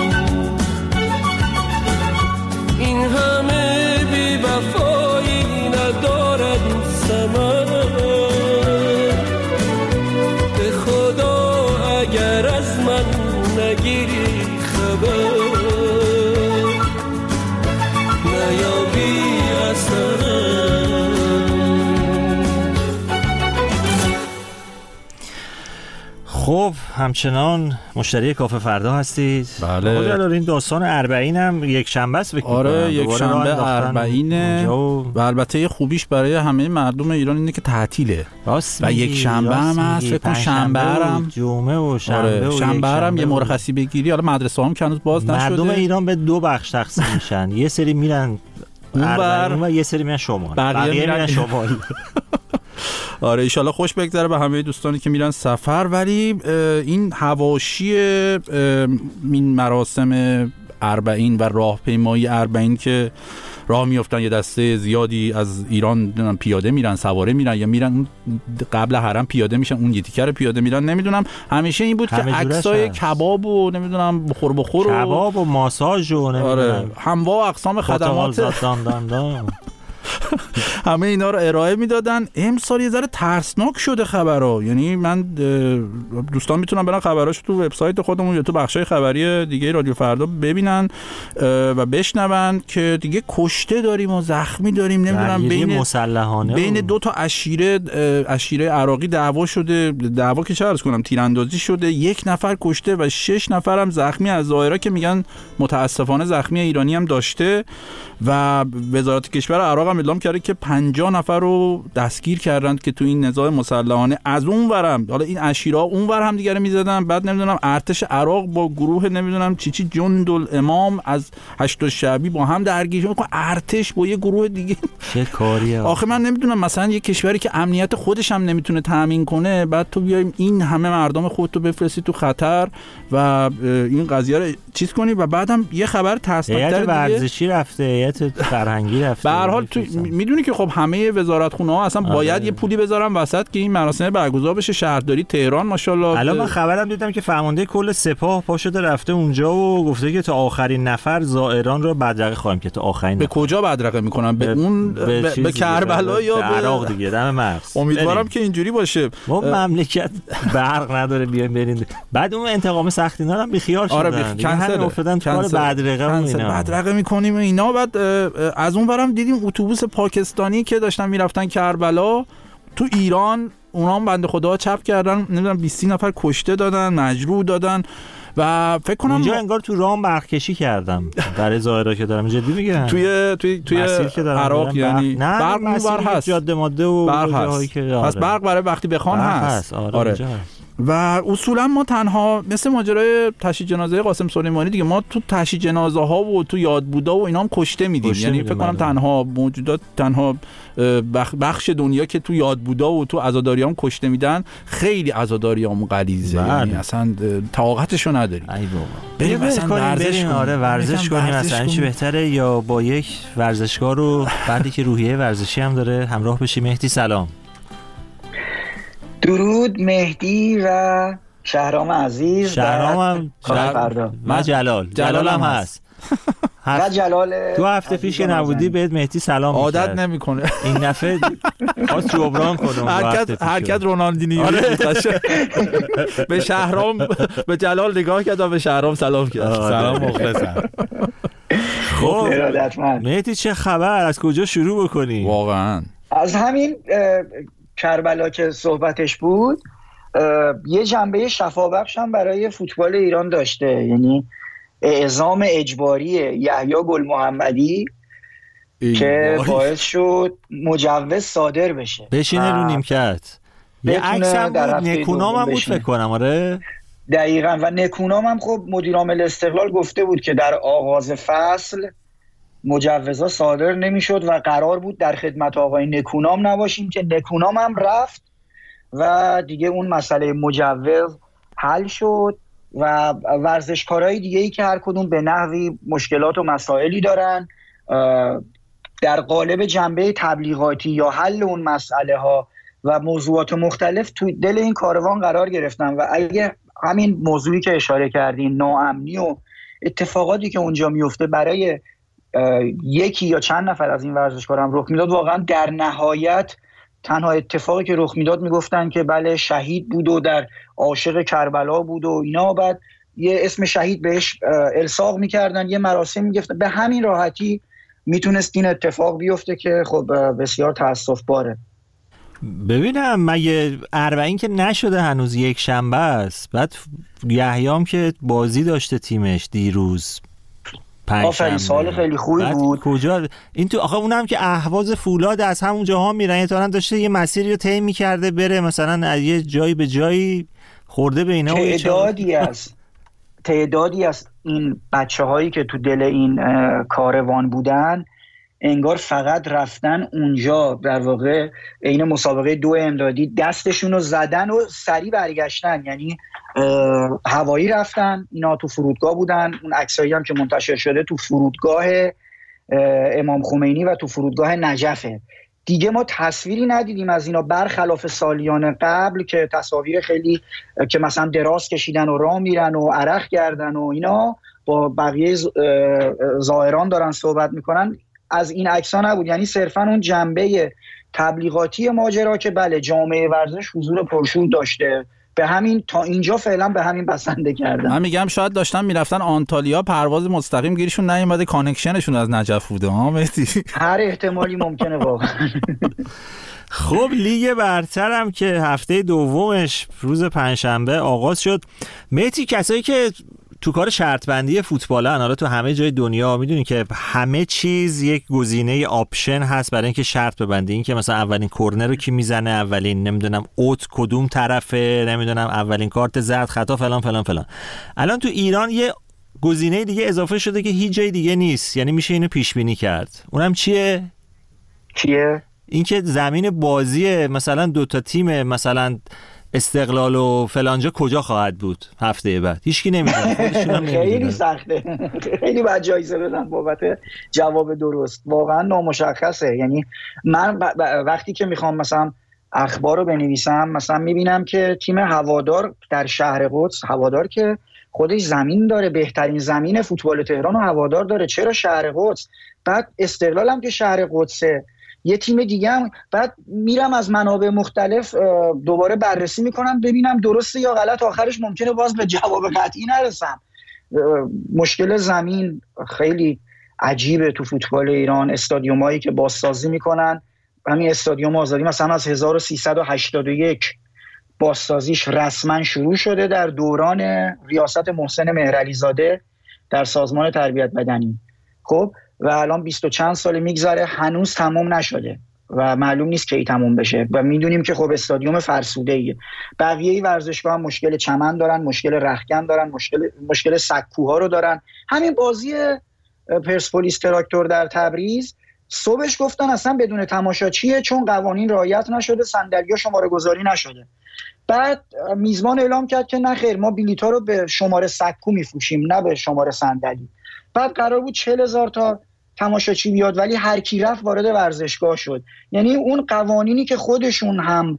این همه بی وفایی ندارد ثمر، به خدا اگر از من نگیری خبر، نیابی اثر. خب همچنان مشتری کافه فردا هستید. بله. خود این داستان اربعین هم یک شنبه است فکر آره می‌کنم. یک شنبه اربعینه و... و البته خوبیش برای همه مردم ایران اینه که تعطیله و یک شنبه هم هست. فکر کنم شنبه هم جمعه و شنبه آره. و شنبه هم یه مرخصی بگیری. حالا مدرسه هم که هنوز باز نشده. مردم ایران به دو بخش تقسیم میشن. یه سری میرن اونور و یه سری میرن شمال. بقیه میرن شمال. آره ایشالله خوش بگذره به همه دوستانی که میرن سفر. ولی این حواشی این مراسم اربعین و راهپیمایی اربعین که راه میافتن، یه دسته زیادی از ایران پیاده میرن، سواره میرن یا میرن قبل حرم پیاده میشن، اون یتیکر پیاده میرن. نمیدونم همیشه این بود که عکسای کباب و نمیدونم بخور بخور و کباب و ماساژ و نمیدونم آره انواع اقسام خدمات دان دان دان همه اینا رو ارائه میدادن. امسال یه ذره ترسناک شده خبرها. یعنی من دوستان میتونن برن خبراشو تو وبسایت خودمون یا تو بخشای خبری دیگه رادیو فردا ببینن و بشنون که دیگه کشته داریم و زخمی داریم. نمیدونم بین مسلحانه بین دو تا عشیره عشیره عراقی دعوا شده. دعوا که چه عرض کنم تیراندازی شده، یک نفر کشته و شش نفر هم زخمی از ظاهرا که میگن متاسفانه زخمی ایرانی هم داشته. و وزارت کشور عراق هم اعلام کرده که پنجاه نفر رو دستگیر کردند که تو این نزاع مسلحانه از اون ورم، حالا این عشیره‌ها اون ور هم دیگه رو می‌زدن. بعد نمیدونم ارتش عراق با گروه نمیدونم چی چی جندالامام از هشت شعبی با هم درگیر شدن. ارتش با یه گروه دیگه چه کاریه آخه من نمیدونم. مثلا یه کشوری که امنیت خودش هم نمیتونه تامین کنه، بعد تو بیایم این همه مردم خودتو بفرستی تو خطر و این قضیه رو چیز کنی. و بعدم یه خبر ترسناک‌تر دیگه ورزشی رفته، هیئت فرهنگی رفته. به هر حال تو میدونی که خب همه وزارتخونه‌ها اصلا آه. باید یه پولی بذارن وسط که این مراسم برگزار بشه. شهرداری تهران ماشاءالله الان من خبرم دیدم که فرمانده کل سپاه پا شده رفته اونجا و گفته که تا آخرین نفر زائران رو بدرقه خواهیم که تا آخرین به نفر. کجا بدرقه میکنن؟ به, به اون به, به, به کربلا یا به عراق دیگه دم مرز. امیدوارم که اینجوری باشه. ما مملکت برق نداره بیایم بریم. بعد اون انتقام سختینا هم بی خیال شدن. آره کنسل افتادن تو کار بدرقه و اینا. بدرقه میکنیم اینا. بعد از اون برم دیدیم اتوبوس پاکستانی که داشتن میرفتن کربلا تو ایران، اونا هم بنده خدا چپ کردن، نمیدونم بیست نفر کشته دادن، مجروح دادن. و فکر کنم اونجا انگار تو رام برقکشی کردم برای ظاهرا که دارم جدی میگم. توی توی توی عراق یعنی برق اونور هست، جاده ماده و جاهایی که پس برق برای وقتی بخوان هست, هست. آره, آره. و اصولا ما تنها مثل ماجرای تشییع جنازه قاسم سلیمانی دیگه، ما تو تشییع جنازه ها و تو یاد بودا و اینا هم کشته میدیم. یعنی فکر کنم تنها موجودات تنها بخش دنیا که تو یاد بودا و تو عزاداریام کشته میدن. خیلی عزاداریام غلیظه، یعنی اصلا طاقتشو نداریم. ای بابا بریم مثلا ورزش کنیم. آره ورزش کنیم مثلا چی بهتره یا با یک ورزشکار رو بعدی که روحیه ورزشی هم داره همراه بشیم. مهدی سلام. درود مهدی و شهرام عزیز. شهرام هم شهر... من جلال جلال هم هست. و جلال. دو هفته پیش که نبودی بهت مهدی سلام عادت می‌کرد. نمیکنه این دفعه خواست جبران کنه. حرکت حرکت رونالدینیو. به شهرام به جلال نگاه کرد و به شهرام سلام کرد. سلام مخلصم. خب مهدی چه خبر؟ از کجا شروع بکنی؟ واقعا از همین کربلا که صحبتش بود یه جنبه شفابخش هم برای فوتبال ایران داشته، یعنی اعزام اجباری یحیی گل محمدی که باعث شد مجوز صادر بشه بشینه رو نیمکت. یه عکس هم بود، نکونام هم بود فکر کنم. آره دقیقاً. و نکونام هم خب مدیر عامل استقلال گفته بود که در آغاز فصل مجوزها صادر نمیشد و قرار بود در خدمت آقای نکونام نباشیم، که نکونام هم رفت و دیگه اون مسئله مجوز حل شد و ورزشکارهای دیگه‌ای که هر کدوم به نحوی مشکلات و مسائلی دارن در قالب جنبه تبلیغاتی یا حل اون مسئله ها و موضوعات مختلف تو دل این کاروان قرار گرفتن. و اگه همین موضوعی که اشاره کردین، ناامنی و اتفاقاتی که اونجا میفته برای یکی یا چند نفر از این ورزشکاران رخ میداد، واقعا در نهایت تنها اتفاقی که رخ میداد میگفتن که بله شهید بود و در عاشق کربلا بود و اینا، بعد یه اسم شهید بهش الصاق میکردن، یه مراسم میگفتن. به همین راحتی میتونست این اتفاق بیفته که خب بسیار تأسف باره. ببینم مگه اربعین که نشده هنوز، یک شنبه است. بعد یحیام که بازی داشته تیمش دیروز آفرین، سال خیلی خوبی بود. کجا این تو آخه اونم که اهواز فولاد از همون جاها میرن، احتمالاً داشته یه مسیری رو طی می‌کرده بره مثلا از یه جایی به جایی خورده به اینا. تعدادی از تعدادی از این بچه‌هایی که تو دل این کاروان بودن انگار فقط رفتن اونجا، در واقع این مسابقه دو امدادی دستشون رو زدن و سریع برگشتن، یعنی هوایی رفتن. اینا تو فرودگاه بودن، اون عکسایی هم که منتشر شده تو فرودگاه امام خمینی و تو فرودگاه نجفه. دیگه ما تصویری ندیدیم از اینا، برخلاف سالیان قبل که تصاویر خیلی که مثلا دراز کشیدن و راه میرن و عرق کردن و اینا با بقیه زائران دارن صحبت میکنن. از این عکس‌ها نبود، یعنی صرفا اون جنبه تبلیغاتی ماجرا که بله جامعه ورزش حضور پرشور داشته، به همین تا اینجا فعلا به همین بسنده کردن. من میگم شاید داشتن میرفتن آنتالیا، پرواز مستقیم گیرشون نیومده، کانکشنشون از نجف بوده ها مهدی. هر احتمالی ممکنه واقعا. خب لیگ برتر هم که هفته دومش روز پنجشنبه آغاز شد. مهدی کسایی که تو کار شرط بندی فوتبالن، حالا تو همه جای دنیا میدونی که همه چیز یک گزینه آپشن هست برای اینکه شرط ببندی، این که مثلا اولین کرنر رو کی میزنه، اولین نمیدونم اوت کدوم طرفه، نمیدونم اولین کارت زرد خطا فلان فلان فلان. الان تو ایران یه گزینه دیگه اضافه شده که هیچ جای دیگه نیست، یعنی میشه اینو پیش بینی کرد. اونم چیه؟ چیه؟ اینکه زمین بازی مثلا دو تا تیم مثلا استقلال و فلانجا کجا خواهد بود هفته بعد، هیچکی نمیدونه. خیلی سخته، خیلی باید جایزه بدن بابت جواب درست، واقعا نامشخصه. یعنی من وقتی که میخوام مثلا اخبار رو بنویسم، مثلا میبینم که تیم هوادار در شهر قدس، هوادار که خودش زمین داره، بهترین زمین فوتبال تهران و هوادار داره، چرا شهر قدس؟ بعد استقلال هم که شهر قدسه، یه تیم دیگه هم. بعد میرم از منابع مختلف دوباره بررسی میکنم ببینم درسته یا غلط، آخرش ممکنه باز به جواب قطعی نرسم. مشکل زمین خیلی عجیبه تو فوتبال ایران. استادیومایی که بازسازی میکنن، همین استادیوم آزادی مثلا از هزار و سیصد و هشتاد و یک بازسازیش رسما شروع شده در دوران ریاست محسن مهرعلیزاده در سازمان تربیت بدنی. خب و الان بیست و چند سال میگذره هنوز تمام نشده و معلوم نیست کی تمام بشه و میدونیم که خب استادیوم فرسوده ایه. بقیه ورزشگاه هم مشکل چمن دارن، مشکل رختکن دارن، مشکل مشکل سکوها رو دارن. همین بازی پرسپولیس تراکتور در تبریز صبحش گفتن اصلا بدون تماشاچیه چون قوانین رعایت نشده، صندلی‌ها شماره گذاری نشده. بعد میزبان اعلام کرد که نه خیر، ما بلیط‌ها رو به شماره سکو میفروشیم نه به شماره صندلی. بعد قرار بود چهل هزار تا تماشاچی بیاد ولی هر کی رفت وارد ورزشگاه شد. یعنی اون قوانینی که خودشون هم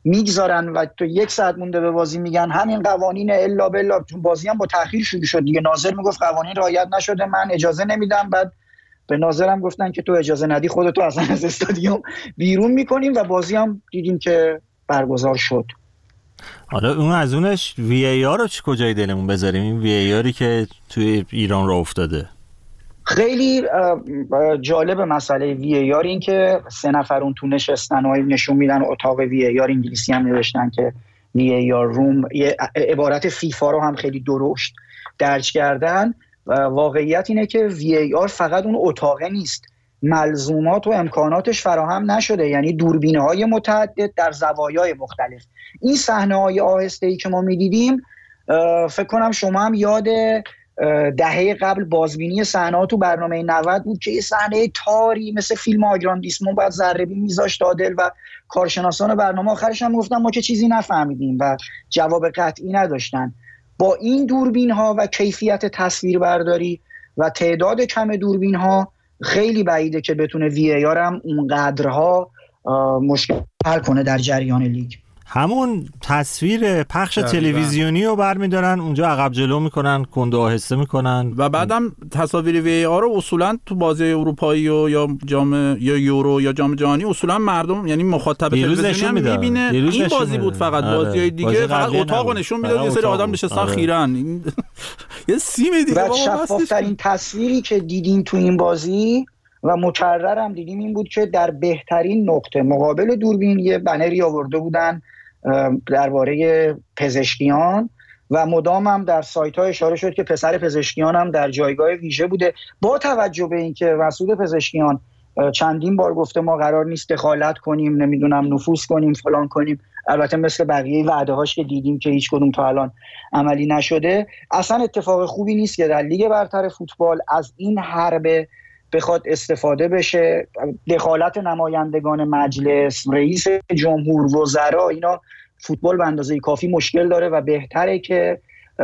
میگذارن و تو یک ساعت مونده به بازی میگن همین قوانین الا بلا. چون بازی هم با تأخیر شروع شد دیگه، ناظر میگفت قوانین رعایت نشده من اجازه نمیدم، بعد به ناظرم گفتن که تو اجازه ندی خودتو اصلا از استادیوم بیرون میکنیم و بازی هم دیدیم که برگزار شد. حالا اون از اونش وی ای آر رو چی کجای دلمون بذاریم؟ این وی ای آری که توی ایران راه افتاده خیلی جالب مسئله وی ای آر این که سه نفر اون تو نشستن و نشون میدن اتاق وی ای آر، انگلیسی هم نوشتن که وی ای آر روم، یه عبارت فیفا رو هم خیلی درشت درج کردن. واقعیت اینه که وی ای آر فقط اون اتاقه نیست، ملزومات و امکاناتش فراهم نشده، یعنی دوربین‌های متعدد در زوایای مختلف. این صحنه‌های آهسته‌ای که ما می‌دیدیم فکر کنم شما هم یاد دهه قبل بازبینی صحنه‌ها تو برنامه نود بود که یه صحنه تاری مثل فیلم آگراندیسمون بعد ذره‌بین میذاشت عادل و کارشناسان برنامه آخرش هم گفتن ما که چیزی نفهمیدیم و جواب قطعی نداشتن. با این دوربین‌ها و کیفیت تصویربرداری و تعداد کم دوربین‌ها خیلی بعیده که بتونه وی ای آر هم اونقدرها مشکل حل کنه در جریان لیگ. همون تصویر پخش تلویزیونی رو برمیدارن اونجا عقب جلو میکنن، کند و آهسته میکنن و بعدم تصاویر وی ای آر رو اصولا تو بازی اروپایی و یا جام یا یورو یا جام جهانی اصولا مردم یعنی مخاطب تلویزیونی هم میبینه. این بازی بود فقط، بازی‌های دیگه فقط اتاقو نشون میداد، یه سری آدم نشستن خیرن یه سیم دیگه. و شفاف‌ترین تصویری که دیدیم تو این بازی و مکرر هم دیدیم این بود که در بهترین نقطه مقابل دوربین یه بنری آورده بودن درباره پزشکیان و مدام هم در سایت ها اشاره شد که پسر پزشکیان هم در جایگاه ویژه بوده، با توجه به اینکه مسئول پزشکیان چندین بار گفته ما قرار نیست دخالت کنیم، نمیدونم نفوذ کنیم فلان کنیم، البته مثل بقیه وعده هاش که دیدیم که هیچ کدوم تا الان عملی نشده. اصلا اتفاق خوبی نیست که در لیگ برتر فوتبال از این حربه بخواد استفاده بشه. دخالت نمایندگان مجلس، رئیس جمهور، وزرا، اینا فوتبال به اندازه کافی مشکل داره و بهتره که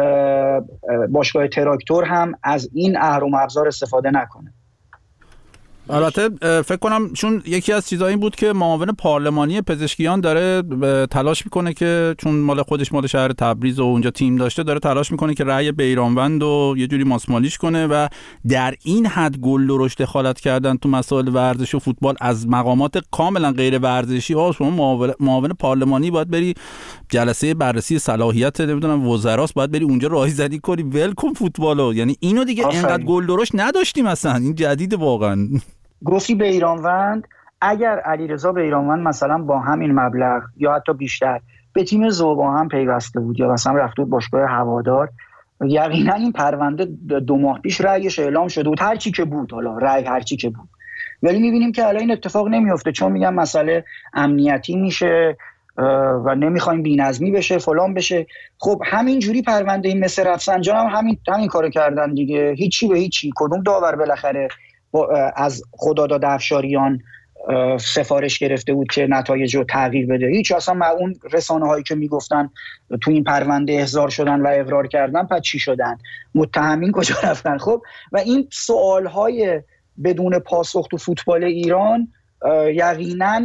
باشگاه تراکتور هم از این اهرم ابزار استفاده نکنه. البته فکر کنم چون یکی از چیزایی بود که معاون پارلمانی پزشکیان داره تلاش میکنه که چون مال خودش مال شهر تبریز و اونجا تیم داشته، داره تلاش میکنه که رأی بیرانوند رو یه جوری ماسمالیش کنه و در این حد گل درشت دخالت کردن تو مسائل ورزش و فوتبال از مقامات کاملا غیر ورزشی. ها شما معاون, معاون پارلمانی باید بری جلسه بررسی صلاحیت نمیدونم وزراست، باید بری اونجا راهزنی کنی ول کن فوتبالو. یعنی اینو دیگه اینقدر گل درشت نداشتیم اصلا، این جدید واقعا. گفتی بیرانوند، اگر علیرضا بیرانوند مثلا با همین مبلغ یا حتی بیشتر به تیم زوبا هم پیوسته بود یا مثلا رفته بود باشگاه هوادار، یقینا این پرونده دو ماه پیش رأیش اعلام شده بود، هر چی که بود، حالا رأی هر چی که بود. ولی می‌بینیم که الان این اتفاق نمیفته، چون میگم مسئله امنیتی میشه و نمیخوایم بی‌نظمی بشه فلان بشه. خب همین جوری پرونده این مثل رفسنجان هم همین همین کارو کردن دیگه، هیچی به هیچی. کدوم داور بالاخره از خداداد افشاریان سفارش گرفته بود که نتایج رو تغییر بده؟ هیچ. اصلا اون رسانه هایی که میگفتن تو این پرونده احضار شدن و اقرار کردن پس چی شدن؟ متهمین کجا رفتن؟ خب و این سوال های بدون پاسخ تو فوتبال ایران یقینا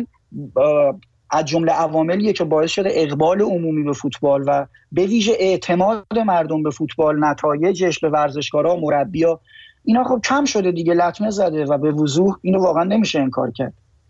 از جمله عواملیه که باعث شده اقبال عمومی به فوتبال و به ویژه اعتماد مردم به فوتبال، نتایجش، به ورزشکارا، مربی‌ها، اینا خب کم شده دیگه، لطمه زده و به وضوح اینو واقعا نمیشه انکار کرد.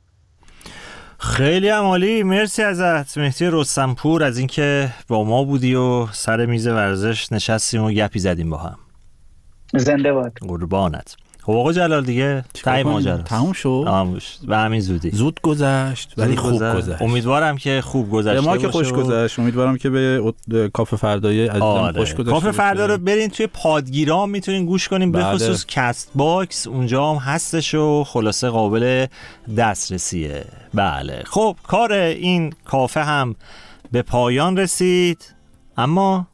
خیلی عالی، مرسی ازت مهدی رستمپور از اینکه با ما بودی و سر میز ورزش نشستیم و گپی زدیم با هم. زنده باد. قربانت. خب آقا جلال دیگه تای ماجرا تموم شد و همین زودی زود گذشت ولی خوب گذشت. گذشت امیدوارم که خوب گذشته باشه. ما که خوش گذشت، امیدوارم که به کافه فردای عزیزم آره. خوش گذشته. کافه فردا رو برین توی پادگیرام میتونین گوش کنین، به خصوص کست باکس اونجا هم هستش و خلاصه قابل دسترسیه. بله خب کار این کافه هم به پایان رسید، اما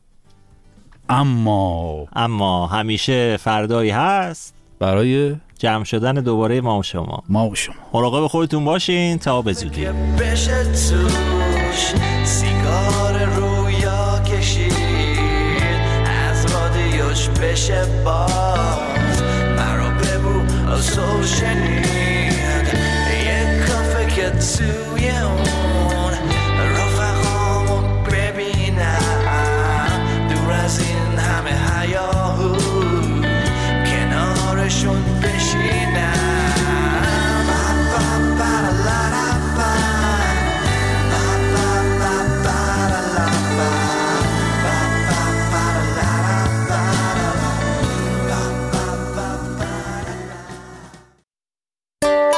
اما اما همیشه فردایی هست برای جمع شدن دوباره ما و شما. ما و شما مراقب خودتون باشین تا به زودی. بشه توش سیگار رویا کشید، از رادیوش بشه باز مرا ببو از شنید.